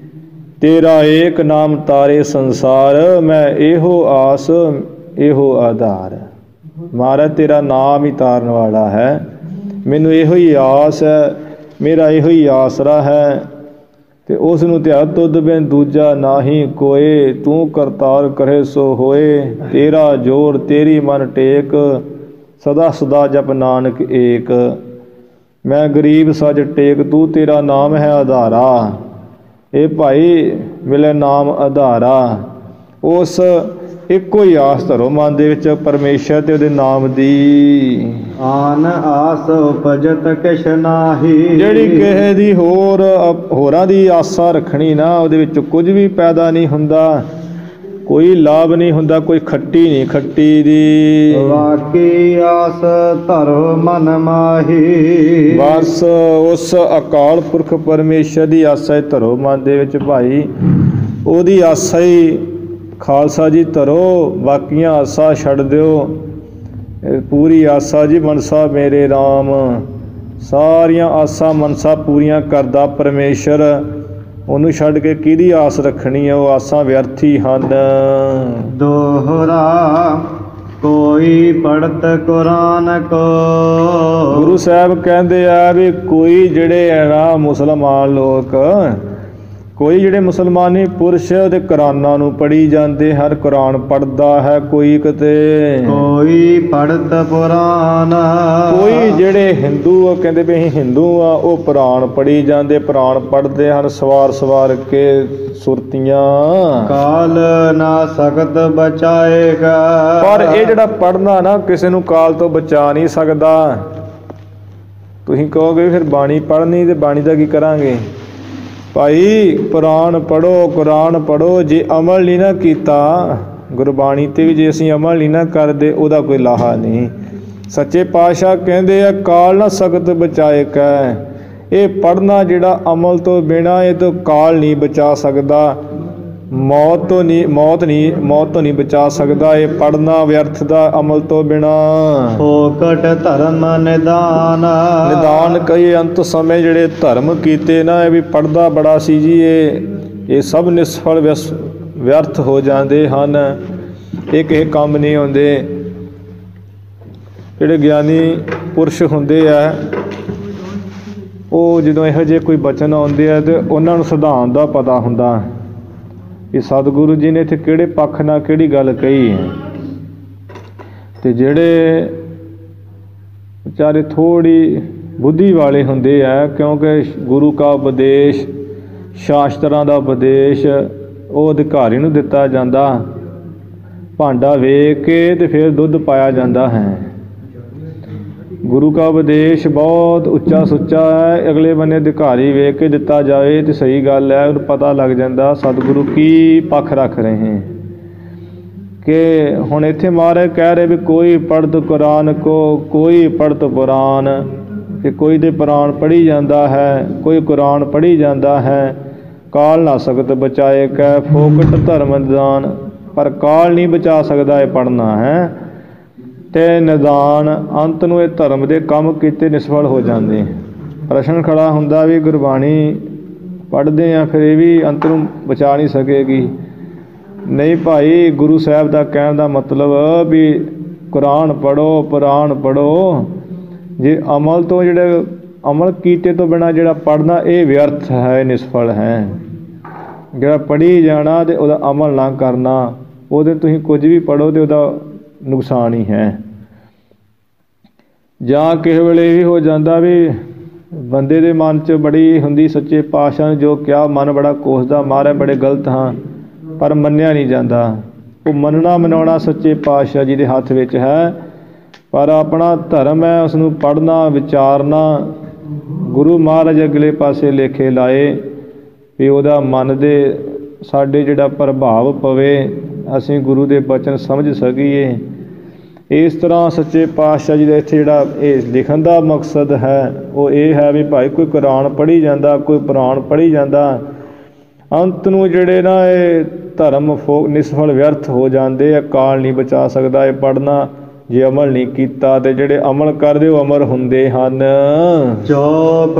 ਤੇਰਾ ਏਕ ਨਾਮ ਤਾਰੇ ਸੰਸਾਰ, ਮੈਂ ਇਹੋ ਆਸ ਇਹੋ ਆਧਾਰ। ਮਹਾਰਾਜ ਤੇਰਾ ਨਾਮ ਹੀ ਤਾਰਨ ਵਾਲਾ ਹੈ, ਮੈਨੂੰ ਇਹੋ ਹੀ ਆਸ ਹੈ, ਮੇਰਾ ਇਹੋ ਹੀ ਆਸਰਾ ਹੈ। ਤੇ ਉਸ ਨੂੰ ਧਿਆ ਤੁਧ ਬਿਨ ਦੂਜਾ ਨਾਹੀ ਕੋਏ, ਤੂੰ ਕਰਤਾਰ ਕਰੇ ਸੋ ਹੋਏ। ਤੇਰਾ ਜੋਰ ਤੇਰੀ ਮਨ ਟੇਕ, ਸਦਾ ਸਦਾ ਜਪ ਨਾਨਕ ਏਕ। ਮੈਂ ਗਰੀਬ ਸਜ ਟੇਕ, ਤੂੰ ਤੇਰਾ ਨਾਮ ਹੈ ਆਧਾਰਾ। ਇਹ ਭਾਈ ਮਿਲੇ ਨਾਮ ਆਧਾਰਾ। ਉਸ ਇੱਕੋ ਹੀ ਆਸ ਧਰੋ ਮਨ ਦੇ ਵਿੱਚ, ਪਰਮੇਸ਼ਰ ਤੇ ਉਹਦੇ ਨਾਮ ਦੀ। ਆਨ ਆਸ ਉਪਜਤ ਕਿਛ ਨਾਹੀ। ਜਿਹੜੀ ਕਿਸੇ ਦੀ ਹੋਰਾਂ ਦੀ ਆਸਾ ਰੱਖਣੀ ਨਾ, ਉਹਦੇ ਵਿੱਚ ਕੁਝ ਵੀ ਪੈਦਾ ਨਹੀਂ ਹੁੰਦਾ, ਕੋਈ ਲਾਭ ਨਹੀਂ ਹੁੰਦਾ, ਕੋਈ ਖੱਟੀ ਨਹੀਂ ਖੱਟੀ ਦੀ। ਵਾਕੀ ਆਸ ਧਰੋ ਮਨ ਮਾਹੀ। ਬਸ ਉਸ ਅਕਾਲ ਪੁਰਖ ਪਰਮੇਸ਼ਰ ਦੀ ਆਸਾ ਹੀ ਧਰੋ ਮਨ ਦੇ ਵਿੱਚ ਭਾਈ, ਉਹਦੀ ਆਸਾ ਹੀ ਖਾਲਸਾ ਜੀ ਧਰੋ, ਬਾਕੀਆਂ ਆਸਾ ਛੱਡ ਦਿਓ। ਪੂਰੀ ਆਸਾ ਜੀ ਮਨਸਾ ਮੇਰੇ ਰਾਮ, ਸਾਰੀਆਂ ਆਸਾਂ ਮਨਸਾ ਪੂਰੀਆਂ ਕਰਦਾ ਪਰਮੇਸ਼ਰ। ਉਹਨੂੰ ਛੱਡ ਕੇ ਕਿਹਦੀ ਆਸ ਰੱਖਣੀ ਹੈ, ਉਹ ਆਸਾਂ ਵਿਅਰਥੀ ਹਨ। ਦੋਹਰਾ ਕੋਈ ਪੜਤ ਕੁਰਾਨ ਕੋ। ਗੁਰੂ ਸਾਹਿਬ ਕਹਿੰਦੇ ਆ ਵੀ ਕੋਈ ਜਿਹੜੇ ਹੈ ਨਾ ਮੁਸਲਮਾਨ ਲੋਕ, ਕੋਈ ਜਿਹੜੇ ਮੁਸਲਮਾਨੀ ਪੁਰਸ਼ ਉਹਦੇ ਕੁਰਾਨਾਂ ਨੂੰ ਪੜ੍ਹੀ ਜਾਂਦੇ, ਹਰ ਕੁਰਾਨ ਪੜ੍ਹਦਾ ਹੈ ਕੋਈ ਕਿਤੇ। ਕੋਈ ਪੜਤ ਪੁਰਾਨ। ਕੋਈ ਜਿਹੜੇ ਹਿੰਦੂ ਕਹਿੰਦੇ ਵੀ ਅਸੀਂ ਹਿੰਦੂ ਆ, ਉਹ ਪੁਰਾਣ ਪੜ੍ਹੀ ਜਾਂਦੇ, ਪੁਰਾਣ ਪੜ੍ਹਦੇ ਹਨ ਸਵਾਰ ਸਵਾਰ ਕੇ ਸੁਰਤੀਆਂ। ਕਾਲ ਨਾ ਸਕਤ ਬਚਾਏਗਾ। ਪਰ ਇਹ ਜਿਹੜਾ ਪੜ੍ਹਨਾ ਨਾ ਕਿਸੇ ਨੂੰ ਕਾਲ ਤੋਂ ਬਚਾ ਨਹੀਂ ਸਕਦਾ। ਤੁਸੀਂ ਕਹੋਗੇ ਫਿਰ ਬਾਣੀ ਪੜ੍ਹਨੀ ਤੇ ਬਾਣੀ ਦਾ ਕੀ ਕਰਾਂਗੇ? ਭਾਈ ਕੁਰਾਨ ਪੜ੍ਹੋ, ਕੁਰਾਨ ਪੜ੍ਹੋ। ਜੇ ਅਮਲ ਨਹੀਂ ਨਾ ਕੀਤਾ ਗੁਰਬਾਣੀ 'ਤੇ ਵੀ, ਜੇ ਅਸੀਂ ਅਮਲ ਨਹੀਂ ਨਾ ਕਰਦੇ, ਉਹਦਾ ਕੋਈ ਲਾਹਾ ਨਹੀਂ। ਸੱਚੇ ਪਾਤਸ਼ਾਹ ਕਹਿੰਦੇ ਆ ਕਾਲ ਨਾ ਸਕਤ ਬਚਾਏ ਕੈ। ਇਹ ਪੜ੍ਹਨਾ ਜਿਹੜਾ ਅਮਲ ਤੋਂ ਬਿਨਾਂ, ਇਹ ਤੋਂ ਕਾਲ ਨਹੀਂ ਬਚਾ ਸਕਦਾ, ਮੌਤ ਤੋਂ ਨਹੀਂ ਬਚਾ ਸਕਦਾ। ਇਹ ਪੜ੍ਹਨਾ ਵਿਅਰਥ ਦਾ ਅਮਲ ਤੋਂ ਬਿਨਾਂ। ਫੋਕਟ ਧਰਮ ਨਿਦਾਨ ਕਈ ਅੰਤ ਸਮੇਂ ਜਿਹੜੇ ਧਰਮ ਕੀਤੇ ਨਾ, ਇਹ ਵੀ ਪੜ੍ਹਦਾ ਬੜਾ ਸੀ ਜੀ, ਇਹ ਸਭ ਨਿਸਫਲ ਵਿਅਰਥ ਹੋ ਜਾਂਦੇ ਹਨ, ਇਹ ਕਿਸੇ ਕੰਮ ਨਹੀਂ ਆਉਂਦੇ। ਜਿਹੜੇ ਗਿਆਨੀ ਪੁਰਸ਼ ਹੁੰਦੇ ਆ, ਉਹ ਜਦੋਂ ਇਹੋ ਜਿਹੇ ਕੋਈ ਬਚਨ ਆਉਂਦੇ ਆ ਤੇ ਉਹਨਾਂ ਨੂੰ ਸਿਧਾਂਤ ਦਾ ਪਤਾ ਹੁੰਦਾ, ਵੀ ਸਤਿਗੁਰੂ ਜੀ ਨੇ ਇੱਥੇ ਕਿਹੜੇ ਪੱਖ ਨਾਲ ਕਿਹੜੀ ਗੱਲ ਕਹੀ ਹੈ। ਅਤੇ ਜਿਹੜੇ ਵਿਚਾਰੇ ਥੋੜ੍ਹੀ ਬੁੱਧੀ ਵਾਲੇ ਹੁੰਦੇ ਆ, ਕਿਉਂਕਿ ਗੁਰੂ ਕਾ ਉਪਦੇਸ਼, ਸ਼ਾਸਤਰਾਂ ਦਾ ਉਪਦੇਸ਼ ਉਹ ਅਧਿਕਾਰੀ ਨੂੰ ਦਿੱਤਾ ਜਾਂਦਾ, ਭਾਂਡਾ ਵੇਖ ਕੇ ਅਤੇ ਫਿਰ ਦੁੱਧ ਪਾਇਆ ਜਾਂਦਾ ਹੈ। ਗੁਰੂ ਕਾ ਉਪਦੇਸ਼ ਬਹੁਤ ਉੱਚਾ ਸੁੱਚਾ ਹੈ, ਅਗਲੇ ਬੰਨੇ ਅਧਿਕਾਰੀ ਵੇਖ ਕੇ ਦਿੱਤਾ ਜਾਵੇ ਤਾਂ ਸਹੀ ਗੱਲ ਹੈ, ਉਹਨੂੰ ਪਤਾ ਲੱਗ ਜਾਂਦਾ ਸਤਿਗੁਰੂ ਕੀ ਪੱਖ ਰੱਖ ਰਹੇ ਹੈ। ਕਿ ਹੁਣ ਇੱਥੇ ਮਹਾਰਾਜ ਕਹਿ ਰਹੇ ਵੀ ਕੋਈ ਪੜ੍ਹਤ ਕੁਰਾਨ ਕੋ ਕੋਈ ਪੜ੍ਹਤ ਪੁਰਾਨ, ਕਿ ਕੋਈ ਦੇ ਪੁਰਾਣ ਪੜ੍ਹੀ ਜਾਂਦਾ ਹੈ, ਕੋਈ ਕੁਰਾਨ ਪੜ੍ਹੀ ਜਾਂਦਾ ਹੈ। ਕਾਲ ਨਾ ਸਕਤ ਬਚਾਏ ਕੈ ਫੋਕਟ ਧਰਮ ਨਿਦਾਨ, ਪਰ ਕਾਲ ਨਹੀਂ ਬਚਾ ਸਕਦਾ ਇਹ ਪੜ੍ਹਨਾ ਹੈ। ਅਤੇ ਨਿਦਾਨ ਅੰਤ ਨੂੰ ਇਹ ਧਰਮ ਦੇ ਕੰਮ ਕੀਤੇ ਨਿਸਫਲ ਹੋ ਜਾਂਦੇ। ਪ੍ਰਸ਼ਨ ਖੜਾ ਹੁੰਦਾ ਵੀ ਗੁਰਬਾਣੀ ਪੜ੍ਹਦੇ ਹਾਂ, ਫਿਰ ਇਹ ਵੀ ਅੰਤ ਨੂੰ ਬਚਾ ਨਹੀਂ ਸਕੇਗੀ। ਨਹੀਂ ਭਾਈ, ਗੁਰੂ ਸਾਹਿਬ ਦਾ ਕਹਿਣ ਦਾ ਮਤਲਬ ਵੀ ਕੁਰਾਨ ਪੜ੍ਹੋ, ਪੁਰਾਣ ਪੜ੍ਹੋ। ਜੇ ਅਮਲ ਤੋਂ ਜਿਹੜੇ ਅਮਲ ਕੀਤੇ ਤੋਂ ਬਿਨਾਂ ਜਿਹੜਾ ਪੜ੍ਹਨਾ ਇਹ ਵਿਅਰਥ ਹੈ, ਨਿਸਫਲ ਹੈ। ਜਿਹੜਾ ਪੜ੍ਹੀ ਜਾਣਾ ਅਤੇ ਉਹਦਾ ਅਮਲ ਨਾ ਕਰਨਾ, ਉਹਦੇ ਤੁਸੀਂ ਕੁਝ ਵੀ ਪੜ੍ਹੋ ਅਤੇ ਉਹਦਾ ਨੁਕਸਾਨ ਹੀ ਹੈ। ਜਾਂ ਕਿਸੇ ਵੇਲੇ ਇਹ ਵੀ ਹੋ ਜਾਂਦਾ ਵੀ ਬੰਦੇ ਦੇ ਮਨ 'ਚ ਬੜੀ ਹੁੰਦੀ, ਸੱਚੇ ਪਾਤਸ਼ਾਹ ਨੇ ਜੋ ਕਿਹਾ ਮਨ ਬੜਾ ਕੋਸਦਾ, ਮਹਾਰਾਜ ਬੜੇ ਗਲਤ ਹਾਂ, ਪਰ ਮੰਨਿਆ ਨਹੀਂ ਜਾਂਦਾ। ਉਹ ਮੰਨਣਾ ਮਨਾਉਣਾ ਸੱਚੇ ਪਾਤਸ਼ਾਹ ਜੀ ਦੇ ਹੱਥ ਵਿੱਚ ਹੈ, ਪਰ ਆਪਣਾ ਧਰਮ ਹੈ ਉਸਨੂੰ ਪੜ੍ਹਨਾ, ਵਿਚਾਰਨਾ। ਗੁਰੂ ਮਹਾਰਾਜ ਅਗਲੇ ਪਾਸੇ ਲੇਖੇ ਲਾਏ ਵੀ ਉਹਦਾ ਮਨ ਦੇ ਸਾਡੇ ਜਿਹੜਾ ਪ੍ਰਭਾਵ ਪਵੇ, ਅਸੀਂ ਗੁਰੂ ਦੇ ਬਚਨ ਸਮਝ ਸਕੀਏ। ਇਸ ਤਰ੍ਹਾਂ ਸੱਚੇ ਪਾਤਸ਼ਾਹ ਜੀ ਦਾ ਇੱਥੇ ਜਿਹੜਾ ਇਹ ਲਿਖਣ ਦਾ ਮਕਸਦ ਹੈ ਉਹ ਇਹ ਹੈ ਵੀ ਭਾਈ ਕੋਈ ਕੁਰਾਨ ਪੜ੍ਹੀ ਜਾਂਦਾ, ਕੋਈ ਪੁਰਾਣ ਪੜ੍ਹੀ ਜਾਂਦਾ, ਅੰਤ ਨੂੰ ਜਿਹੜੇ ਨਾ ਇਹ ਧਰਮ ਨਿਸਫਲ ਵਿਅਰਥ ਹੋ ਜਾਂਦੇ ਆ। ਕਾਲ ਨਹੀਂ ਬਚਾ ਸਕਦਾ ਇਹ ਪੜ੍ਹਨਾ ਜੇ ਅਮਲ ਨਹੀਂ ਕੀਤਾ, ਅਤੇ ਜਿਹੜੇ ਅਮਲ ਕਰਦੇ ਉਹ ਅਮਰ ਹੁੰਦੇ ਹਨ। ਜੋ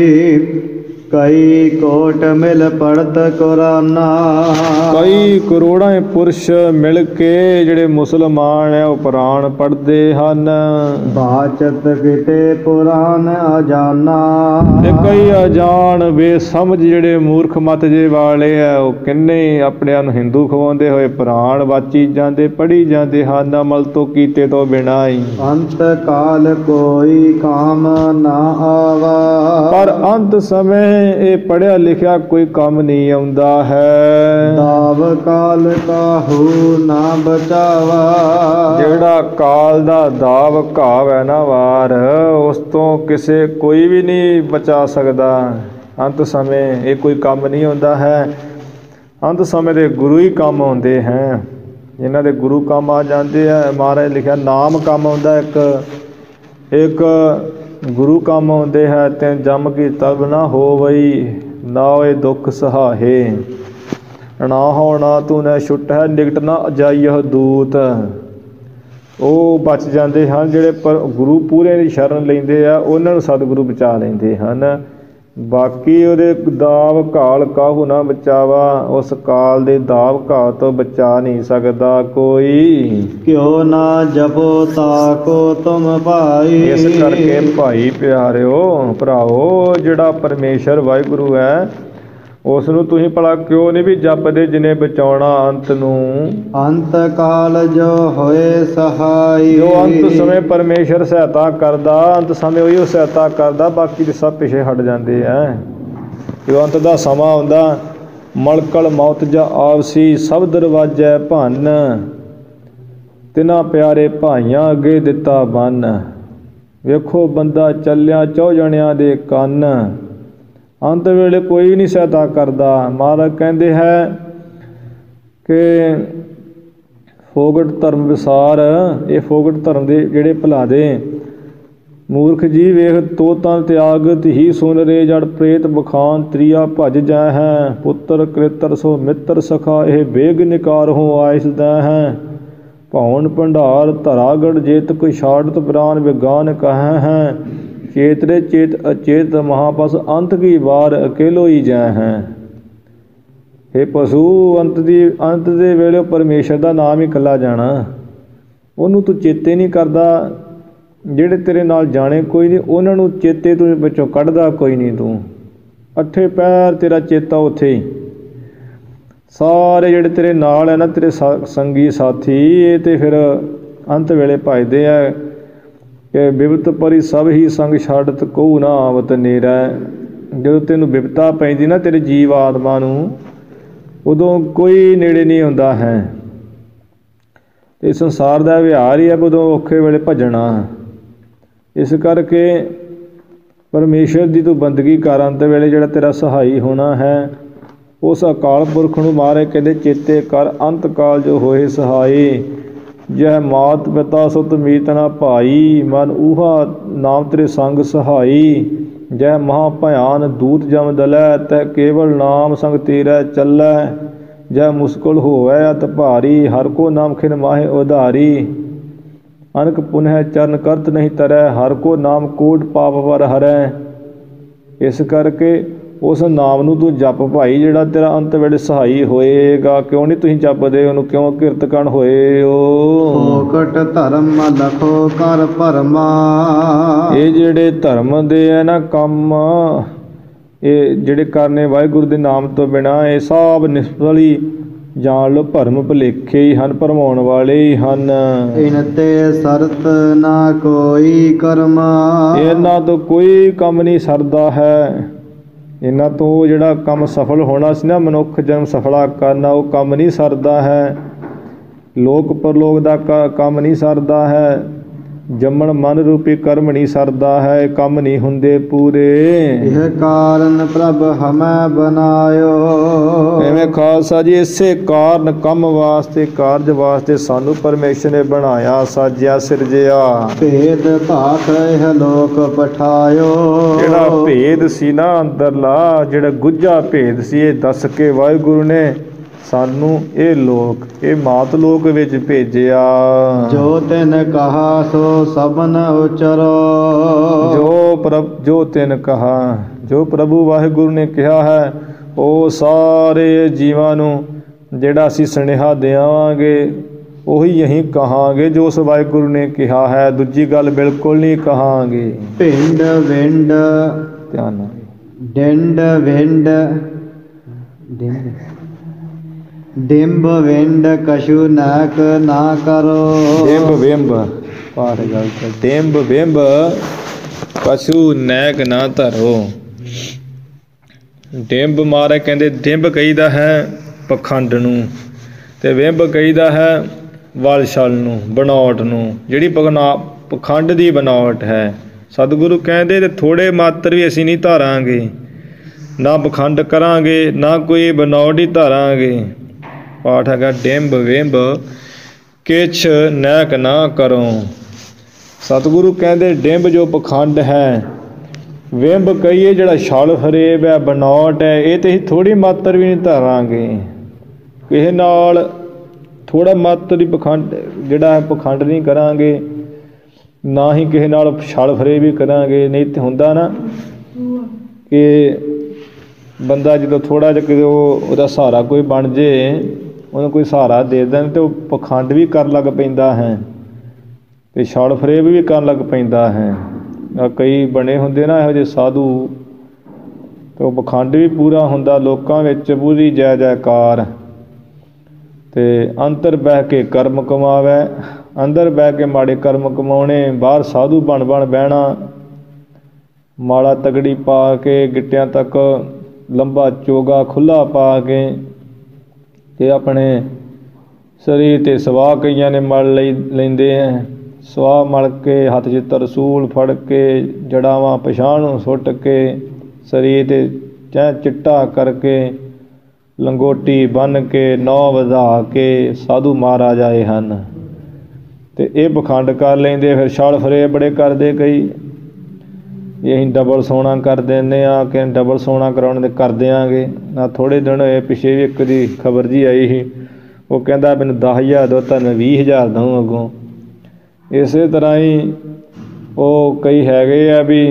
ਕਈ ਕੋਟ ਮਿਲ ਪੜਤ ਕੁਰਾਨਾ, ਕਈ ਕਰੋੜਾਂ ਪੁਰਸ਼ ਮਿਲ ਕੇ ਜਿਹੜੇ ਮੁਸਲਮਾਨ ਹੈ ਉਹ ਪੁਰਾਣ ਪੜ੍ਹਦੇ ਹਨ। ਬਾਚਤ ਕਿਤੇ ਪੁਰਾਨ ਅਜਾਨਾ, ਤੇ ਕਈ ਅਜਾਣ ਬੇਸਮਝ ਜਿਹੜੇ ਮੂਰਖ ਮਤ ਜੇ ਵਾਲੇ ਆ, ਉਹ ਕਿੰਨੇ ਆਪਣਿਆਂ ਨੂੰ ਹਿੰਦੂ ਖਵਾਉਂਦੇ ਹੋਏ ਪੁਰਾਣ ਵਾਚੀ ਜਾਂਦੇ, ਪੜ੍ਹੀ ਜਾਂਦੇ ਹਨ, ਅਮਲ ਤੋਂ ਕੀਤੇ ਤੋਂ ਬਿਨਾਂ ਹੀ। ਅੰਤ ਕਾਲ ਕੋਈ ਕਾਮ ਨਾ ਆਵਾ, ਪਰ ਅੰਤ ਸਮੇਂ ਇਹ ਪੜ੍ਹਿਆ ਲਿਖਿਆ ਕੋਈ ਕੰਮ ਨਹੀਂ ਆਉਂਦਾ ਹੈ। ਦਾਵ ਕਾਲ ਕਾਹੂ ਨਾ ਬਚਾਵਾ, ਜਿਹੜਾ ਕਾਲ ਦਾ ਦਾਵ ਘਾਵ ਹੈ ਨਾ ਵਾਰ, ਉਸ ਤੋਂ ਕਿਸੇ ਕੋਈ ਵੀ ਨਹੀਂ ਬਚਾ ਸਕਦਾ। ਅੰਤ ਸਮੇਂ ਇਹ ਕੋਈ ਕੰਮ ਨਹੀਂ ਹੁੰਦਾ ਹੈ। ਅੰਤ ਸਮੇਂ ਦੇ ਗੁਰੂ ਹੀ ਕੰਮ ਆਉਂਦੇ ਹੈ, ਜਿਨ੍ਹਾਂ ਦੇ ਗੁਰੂ ਕੰਮ ਆ ਜਾਂਦੇ ਆ। ਮਹਾਰਾਜ ਲਿਖਿਆ ਨਾਮ ਕੰਮ ਆਉਂਦਾ, ਇੱਕ ਗੁਰੂ ਕੰਮ ਆਉਂਦੇ ਹੈ। ਤਿੰਨ ਜੰਮ ਕੀ ਤਬ ਨਾ ਹੋਵਈ, ਨਾ ਹੋਏ ਦੁੱਖ ਸਹਾਹੇ, ਨਾ ਹੋਣਾ ਤੂੰ ਨਾ ਛੁੱਟ ਹੈ, ਨਿਕਟ ਨਾ ਜਾਈਹ ਦੂਤ। ਉਹ ਬਚ ਜਾਂਦੇ ਹਨ ਜਿਹੜੇ ਪਰ ਗੁਰੂ ਪੂਰੇ ਦੀ ਸ਼ਰਨ ਲੈਂਦੇ ਆ, ਉਹਨਾਂ ਨੂੰ ਸਤਿਗੁਰੂ ਬਚਾ ਲੈਂਦੇ ਹਨ। ਬਾਕੀ ਉਹਦੇ ਦਾਵ ਘਾਲ ਕਾਹੂ ਨਾ ਬਚਾਵਾ, ਉਸ ਕਾਲ ਦੇ ਦਾਵ ਘਾਲ ਤੋਂ ਬਚਾ ਨਹੀਂ ਸਕਦਾ ਕੋਈ। ਕਿਉ ਨਾ ਜਪੋ ਤਾਕੋ ਤੁਮ ਭਾਈ, ਇਸ ਕਰਕੇ ਭਾਈ ਪਿਆਰਿਓ ਭਰਾਓ, ਜਿਹੜਾ ਪਰਮੇਸ਼ਰ ਵਾਹਿਗੁਰੂ ਹੈ ਉਸ ਨੂੰ ਤੁਸੀਂ ਭਲਾ ਕਿਉਂ ਨਹੀਂ ਵੀ ਜਪਦੇ, ਜਿਹਨੇ ਬਚਾਉਣਾ ਅੰਤ ਨੂੰ। ਅੰਤ ਕਾਲ ਜੋ ਹੋਏ ਸਹਾਈ, ਜੋ ਅੰਤ ਸਮੇਂ ਪਰਮੇਸ਼ਰ ਸਹਾਇਤਾ ਕਰਦਾ, ਅੰਤ ਸਮੇਂ ਉਹੀ ਉਹ ਸਹਾਇਤਾ ਕਰਦਾ, ਬਾਕੀ ਦੇ ਸਭ ਪਿੱਛੇ ਹਟ ਜਾਂਦੇ ਹੈ। ਜੋ ਅੰਤ ਦਾ ਸਮਾਂ ਆਉਂਦਾ, ਮਲਕਲ ਮੌਤ ਜਾ ਆਵਸੀ, ਸਭ ਦਰਵਾਜ਼ੇ ਭੰਨ, ਤਿਨਾਂ ਪਿਆਰੇ ਭਾਈਆਂ ਅੱਗੇ ਦਿੱਤਾ ਬੰਨ। ਵੇਖੋ ਬੰਦਾ ਚੱਲਿਆ ਚੌ ਜਣਿਆਂ ਦੇ ਕੰਨ, ਅੰਤ ਵੇਲੇ ਕੋਈ ਵੀ ਨਹੀਂ ਸਹਾਇਤਾ ਕਰਦਾ। ਮਹਾਰਾਜ ਕਹਿੰਦੇ ਹੈ ਕਿ ਫੋਗਟ ਧਰਮ ਵਿਸਾਰ, ਇਹ ਫੋਗਟ ਧਰਮ ਦੇ ਜਿਹੜੇ ਭੁਲਾਦੇ ਮੂਰਖ ਜੀ ਵੇਖ ਤੋ ਤਨ ਤਿਆਗਤ ਹੀ ਸੁਨ ਰੇ, ਜੜ ਪ੍ਰੇਤ ਬਖਾਨ ਤ੍ਰਿਆ ਭਜ ਜੈ ਹੈ, ਪੁੱਤਰ ਕ੍ਰਿਤਰ ਸੋ ਮਿੱਤਰ ਸਖਾ, ਇਹ ਬੇਗ ਨਿਕਾਰ ਹੋ ਆਇਸਦਾ ਹੈ। ਭਉਣ ਭੰਡਾਰ ਧਰਾਗੜ ਜੇਤ ਕੋਈ ਛਾੜਤ ਪ੍ਰਾਨ ਵਿਗਾਨ ਕਹੈ ਹੈ, ਚੇਤਰੇ ਚੇਤ ਅਚੇਤ ਮਹਾਪਸ, ਅੰਤ ਕੀ ਵਾਰ ਅਕੇਲੋ ਹੀ ਜੈ ਹੈ। ਇਹ ਪਸ਼ੂ ਅੰਤ ਦੇ ਵੇਲੇ ਪਰਮੇਸ਼ਰ ਦਾ ਨਾਮ ਹੀ ਇਕੱਲਾ ਜਾਣਾ, ਉਹਨੂੰ ਤੂੰ ਚੇਤੇ ਨਹੀਂ ਕਰਦਾ। ਜਿਹੜੇ ਤੇਰੇ ਨਾਲ ਜਾਣੇ ਕੋਈ ਨਹੀਂ, ਉਹਨਾਂ ਨੂੰ ਚੇਤੇ ਤੂੰ ਵਿੱਚੋਂ ਕੱਢਦਾ ਕੋਈ ਨਹੀਂ। ਤੂੰ ਅੱਠੇ ਪੈਰ ਤੇਰਾ ਚੇਤਾ ਉੱਥੇ ਹੀ। ਸਾਰੇ ਜਿਹੜੇ ਤੇਰੇ ਨਾਲ ਹੈ ਨਾ, ਤੇਰੇ ਸੰਗੀ ਸਾਥੀ, ਇਹ ਤੇ ਫਿਰ ਅੰਤ ਵੇਲੇ ਭਜਦੇ ਆ ਕਿ ਬਿਪਤ ਪਰੀ ਸਭ ਹੀ ਸੰਗ ਛੱਡਤ ਕਹੂ ਨਾ ਆਵਤ ਨੇਰਾ। ਜਦੋਂ ਤੈਨੂੰ ਬਿਪਤਾ ਪੈਂਦੀ ਨਾ ਤੇਰੇ ਜੀਵ ਆਤਮਾ ਨੂੰ, ਉਦੋਂ ਕੋਈ ਨੇੜੇ ਨਹੀਂ ਹੁੰਦਾ ਹੈ। ਇਹ ਸੰਸਾਰ ਦਾ ਵਿਹਾਰ ਹੀ ਹੈ ਉਦੋਂ ਔਖੇ ਵੇਲੇ ਭੱਜਣਾ। ਇਸ ਕਰਕੇ ਪਰਮੇਸ਼ਰ ਦੀ ਤੂੰ ਬੰਦਗੀ ਕਰ, ਅੰਤ ਵੇਲੇ ਜਿਹੜਾ ਤੇਰਾ ਸਹਾਈ ਹੋਣਾ ਹੈ। ਉਸ ਅਕਾਲ ਪੁਰਖ ਨੂੰ ਮਹਾਰਾਜ ਕਹਿੰਦੇ ਚੇਤੇ ਕਰ, ਅੰਤ ਕਾਲ ਜੋ ਹੋਏ ਸਹਾਈ। ਜਹ ਮਾਤ ਪਿਤਾ ਸੁਤ ਮੀਤ ਨਾ ਭਾਈ, ਮਨ ਊਹਾ ਨਾਮ ਤੇਰੇ ਸੰਗ ਸਹਾਈ। ਜੈ ਮਹਾ ਭਿਆਨ ਦੂਤ ਜਮ ਦਲੈ, ਤੈ ਕੇਵਲ ਨਾਮ ਸੰਗ ਤੇਰਾ ਚੱਲੈ। ਜੈ ਮੁਸਕਲ ਹੋਵੈ ਅਤ ਭਾਰੀ, ਹਰ ਕੋ ਨਾਮ ਖਿਨ ਮਾਹੇ ਉਧਾਰੀ। ਅਨਕ ਪੁਨਹ ਚਰਨ ਕਰਤ ਨਹੀਂ ਤਰੈ, ਹਰ ਕੋ ਨਾਮ ਕੋਟ ਪਾਪ ਪਰ ਹਰੈ। ਇਸ ਕਰਕੇ ਉਸ ਨਾਮ ਨੂੰ ਤੂੰ ਜਪ ਭਾਈ, ਜਿਹੜਾ ਤੇਰਾ ਅੰਤ ਵੇਲੇ ਸਹਾਈ ਹੋਏਗਾ। ਕਿਉਂ ਨਹੀਂ ਤੁਸੀਂ ਜਪਦੇ ਉਹਨੂੰ, ਕਿਉਂ ਕੀਰਤਕਣ ਹੋਏ ਹੋ? ਫੋਕਟ ਧਰਮ ਲਖੋ ਕਰ ਭਰਮਾ। ਇਹ ਜਿਹੜੇ ਧਰਮ ਦੇ ਹੈ ਨਾ ਕੰਮ, ਇਹ ਜਿਹੜੇ ਕਰਨੇ ਵਾਹਿਗੁਰੂ ਦੇ ਨਾਮ ਤੋਂ ਬਿਨਾਂ, ਇਹ ਸਭ ਨਿਸਫਲ ਹੀ ਜਾਣ ਲਓ, ਭਰਮ ਭੁਲੇਖੇ ਹੀ ਹਨ, ਭਰਮਾਉਣ ਵਾਲੇ ਹੀ ਹਨ। ਇਨ ਤੇ ਸਰਤ ਨਾ ਕੋਈ ਕਰਮਾ। ਇਹਨਾਂ ਤੋਂ ਕੋਈ ਕੰਮ ਨਹੀਂ ਸਰਦਾ ਹੈ। ਇਹਨਾਂ ਤੋਂ ਜਿਹੜਾ ਕੰਮ ਸਫਲ ਹੋਣਾ ਸੀ ਨਾ, ਮਨੁੱਖ ਜਨਮ ਸਫਲਾ ਕਰਨਾ, ਉਹ ਕੰਮ ਨਹੀਂ ਸਰਦਾ ਹੈ। ਲੋਕ ਪਰਲੋਕ ਦਾ ਕੰਮ ਨਹੀਂ ਸਰਦਾ ਹੈ। ਜੰਮਣ ਮਨ ਰੂਪੀ ਕਰਮ ਨਹੀਂ ਸਰਦਾ ਹੈ, ਕੰਮ ਨਹੀਂ ਹੁੰਦੇ ਪੂਰੇ। ਇਹ ਕਾਰਨ ਪ੍ਰਭ ਹਮੈ ਬਨਾਇਓ। ਐਵੇਂ ਖਾਲਸਾ ਜੀ, ਇਸੇ ਕਾਰਨ ਕੰਮ ਵਾਸਤੇ, ਕਾਰਜ ਵਾਸਤੇ ਸਾਨੂੰ ਪਰਮੇਸ਼ਰ ਨੇ ਬਣਾਇਆ, ਸਾਜਿਆ, ਸਿਰਜਿਆ। ਭੇਦ ਭਾਖ ਇਹ ਲੋਕ ਪਠਾਇਓ। ਜਿਹੜਾ ਭੇਦ ਸੀ ਨਾ ਅੰਦਰਲਾ, ਜਿਹੜਾ ਗੁੱਝਾ ਭੇਦ ਸੀ, ਇਹ ਦੱਸ ਕੇ ਵਾਹਿਗੁਰੂ ਨੇ ਸਾਨੂੰ ਇਹ ਲੋਕ, ਇਹ ਮਾਤ ਲੋਕ ਵਿੱਚ ਭੇਜਿਆ। ਜੋ ਤਿਨ ਕਹਾ ਸੋ ਸਭਨ ਉਚਰੋ। ਜੋ ਤਿਨ ਕਹਾ, ਜੋ ਪ੍ਰਭੂ ਵਾਹਿਗੁਰੂ ਨੇ ਕਿਹਾ ਹੈ, ਉਹ ਸਾਰੇ ਜੀਵਾਂ ਨੂੰ ਜਿਹੜਾ ਅਸੀਂ ਸੁਨੇਹਾ ਦੇਵਾਂਗੇ, ਉਹੀ ਅਸੀਂ ਕਹਾਂਗੇ ਜੋ ਉਸ ਵਾਹਿਗੁਰੂ ਨੇ ਕਿਹਾ ਹੈ। ਦੂਜੀ ਗੱਲ ਬਿਲਕੁਲ ਨਹੀਂ ਕਹਾਂਗੇ। ਪਿੰਡ ਵਿੰਡ ਧਿਆਨ ਨਾਲ, ਡਿੰਡ ਵਿੰਡ ਡਿੰਬ ਵਿੰਡ ਕਛੂ ਨਾਕ ਨਾ ਕਰੋ। ਡਿੰਬ ਵਿੰਬ ਪਾਠ ਗੱਲ ਕਰ, ਡਿੰਬ ਵਿੰਬ ਕਛੂ ਨੈਕ ਨਾ ਧਰੋ। ਡਿੰਬ ਮਹਾਰਾਜ ਕਹਿੰਦੇ, ਡਿੰਬ ਕਹੀਦਾ ਹੈ ਪਖੰਡ ਨੂੰ, ਤੇ ਵਿੰਬ ਕਹੀਦਾ ਹੈ ਵਲ ਛਲ ਨੂੰ, ਬਣਾਵਟ ਨੂੰ। ਜਿਹੜੀ ਪਖੰਡ ਦੀ ਬਣਾਵਟ ਹੈ, ਸਤਿਗੁਰੂ ਕਹਿੰਦੇ ਤੇ ਥੋੜ੍ਹੇ ਮਾਤਰ ਵੀ ਅਸੀਂ ਨਹੀਂ ਧਾਰਾਂਗੇ, ਨਾ ਪਖੰਡ ਕਰਾਂਗੇ, ਨਾ ਕੋਈ ਬਣਾਵਟ ਹੀ ਧਾਰਾਂਗੇ। ਪਾਠ ਹੈਗਾ, ਡਿੰਬ ਵਿੰਬ ਕਿਛ ਨੈਕ ਨਾ ਕਰੋ। ਸਤਿਗੁਰੂ ਕਹਿੰਦੇ ਡਿੰਬ ਜੋ ਪਖੰਡ ਹੈ, ਵਿੰਬ ਕਹੀਏ ਜਿਹੜਾ ਛਲ ਫਰੇਬ ਹੈ, ਬਣਾਵਟ ਹੈ, ਇਹ ਤੇ ਅਸੀਂ ਥੋੜ੍ਹੀ ਮਾਤਰ ਵੀ ਨਹੀਂ ਧਾਰਾਂਗੇ। ਕਿਸੇ ਨਾਲ ਥੋੜ੍ਹਾ ਮਾਤਰ ਹੀ ਪਖੰਡ, ਜਿਹੜਾ ਪਖੰਡ ਨਹੀਂ ਕਰਾਂਗੇ, ਨਾ ਹੀ ਕਿਸੇ ਨਾਲ ਛਲ ਫਰੇਬ ਵੀ ਕਰਾਂਗੇ। ਨਹੀਂ ਤੇ ਹੁੰਦਾ ਨਾ ਕਿ ਬੰਦਾ ਜਦੋਂ ਥੋੜ੍ਹਾ ਜਿਹਾ ਕਿਤੇ ਉਹਦਾ ਸਹਾਰਾ ਕੋਈ ਬਣ ਜੇ, ਉਹਨੂੰ ਕੋਈ ਸਹਾਰਾ ਦੇ ਦੇਣ, ਅਤੇ ਉਹ ਪਖੰਡ ਵੀ ਕਰਨ ਲੱਗ ਪੈਂਦਾ ਹੈ, ਅਤੇ ਛਲ ਫਰੇਬ ਵੀ ਕਰਨ ਲੱਗ ਪੈਂਦਾ ਹੈ। ਕਈ ਬਣੇ ਹੁੰਦੇ ਨਾ ਇਹੋ ਜਿਹੇ ਸਾਧੂ, ਅਤੇ ਉਹ ਪਖੰਡ ਵੀ ਪੂਰਾ ਹੁੰਦਾ, ਲੋਕਾਂ ਵਿੱਚ ਪੂਰੀ ਜੈ ਜੈਕਾਰ। ਅਤੇ ਅੰਦਰ ਬਹਿ ਕੇ ਕਰਮ ਕਮਾਵੇ, ਅੰਦਰ ਬਹਿ ਕੇ ਮਾੜੇ ਕਰਮ ਕਮਾਉਣੇ, ਬਾਹਰ ਸਾਧੂ ਬਣ ਬਹਿਣਾ, ਮਾਲਾ ਤਗੜੀ ਪਾ ਕੇ, ਗਿੱਟਿਆਂ ਤੱਕ ਲੰਬਾ ਚੋਗਾ ਖੁੱਲ੍ਹਾ ਪਾ ਕੇ, ਅਤੇ ਆਪਣੇ ਸਰੀਰ 'ਤੇ ਸਵਾਹ ਕਈਆਂ ਨੇ ਮਲ ਲੈਂਦੇ ਹੈ। ਸਵਾਹ ਮਲ ਕੇ, ਹੱਥ 'ਚ ਤਰਸੂਲ ਫੜ ਕੇ, ਜੜਾਵਾਂ ਪਛਾਣ ਨੂੰ ਸੁੱਟ ਕੇ, ਸਰੀਰ 'ਤੇ ਚਿੱਟਾ ਕਰਕੇ, ਲੰਗੋਟੀ ਬੰਨ੍ਹ ਕੇ, ਨੌ ਵਧਾ ਕੇ ਸਾਧੂ ਮਹਾਰਾਜ ਆਏ ਹਨ। ਅਤੇ ਇਹ ਪਖੰਡ ਕਰ ਲੈਂਦੇ। ਫਿਰ ਛਲ ਫਰੇਬ ਬੜੇ ਕਰਦੇ ਕਈ, ਅਸੀਂ ਡਬਲ ਸੋਨਾ ਕਰ ਦਿੰਦੇ ਹਾਂ, ਕਿ ਡਬਲ ਸੋਨਾ ਕਰਾਉਣ ਦੇ ਕਰ ਦਿਆਂਗੇ। ਨਾ ਥੋੜ੍ਹੇ ਦਿਨ ਹੋਏ ਪਿੱਛੇ ਵੀ ਇੱਕ ਦੀ ਖਬਰ ਜੀ ਆਈ ਸੀ, ਉਹ ਕਹਿੰਦਾ ਮੈਨੂੰ 10,000 ਦਿਓ, ਤੁਹਾਨੂੰ 20,000 ਦਊਂ ਅੱਗੋਂ। ਇਸੇ ਤਰ੍ਹਾਂ ਹੀ ਉਹ ਕਈ ਹੈਗੇ ਆ ਵੀ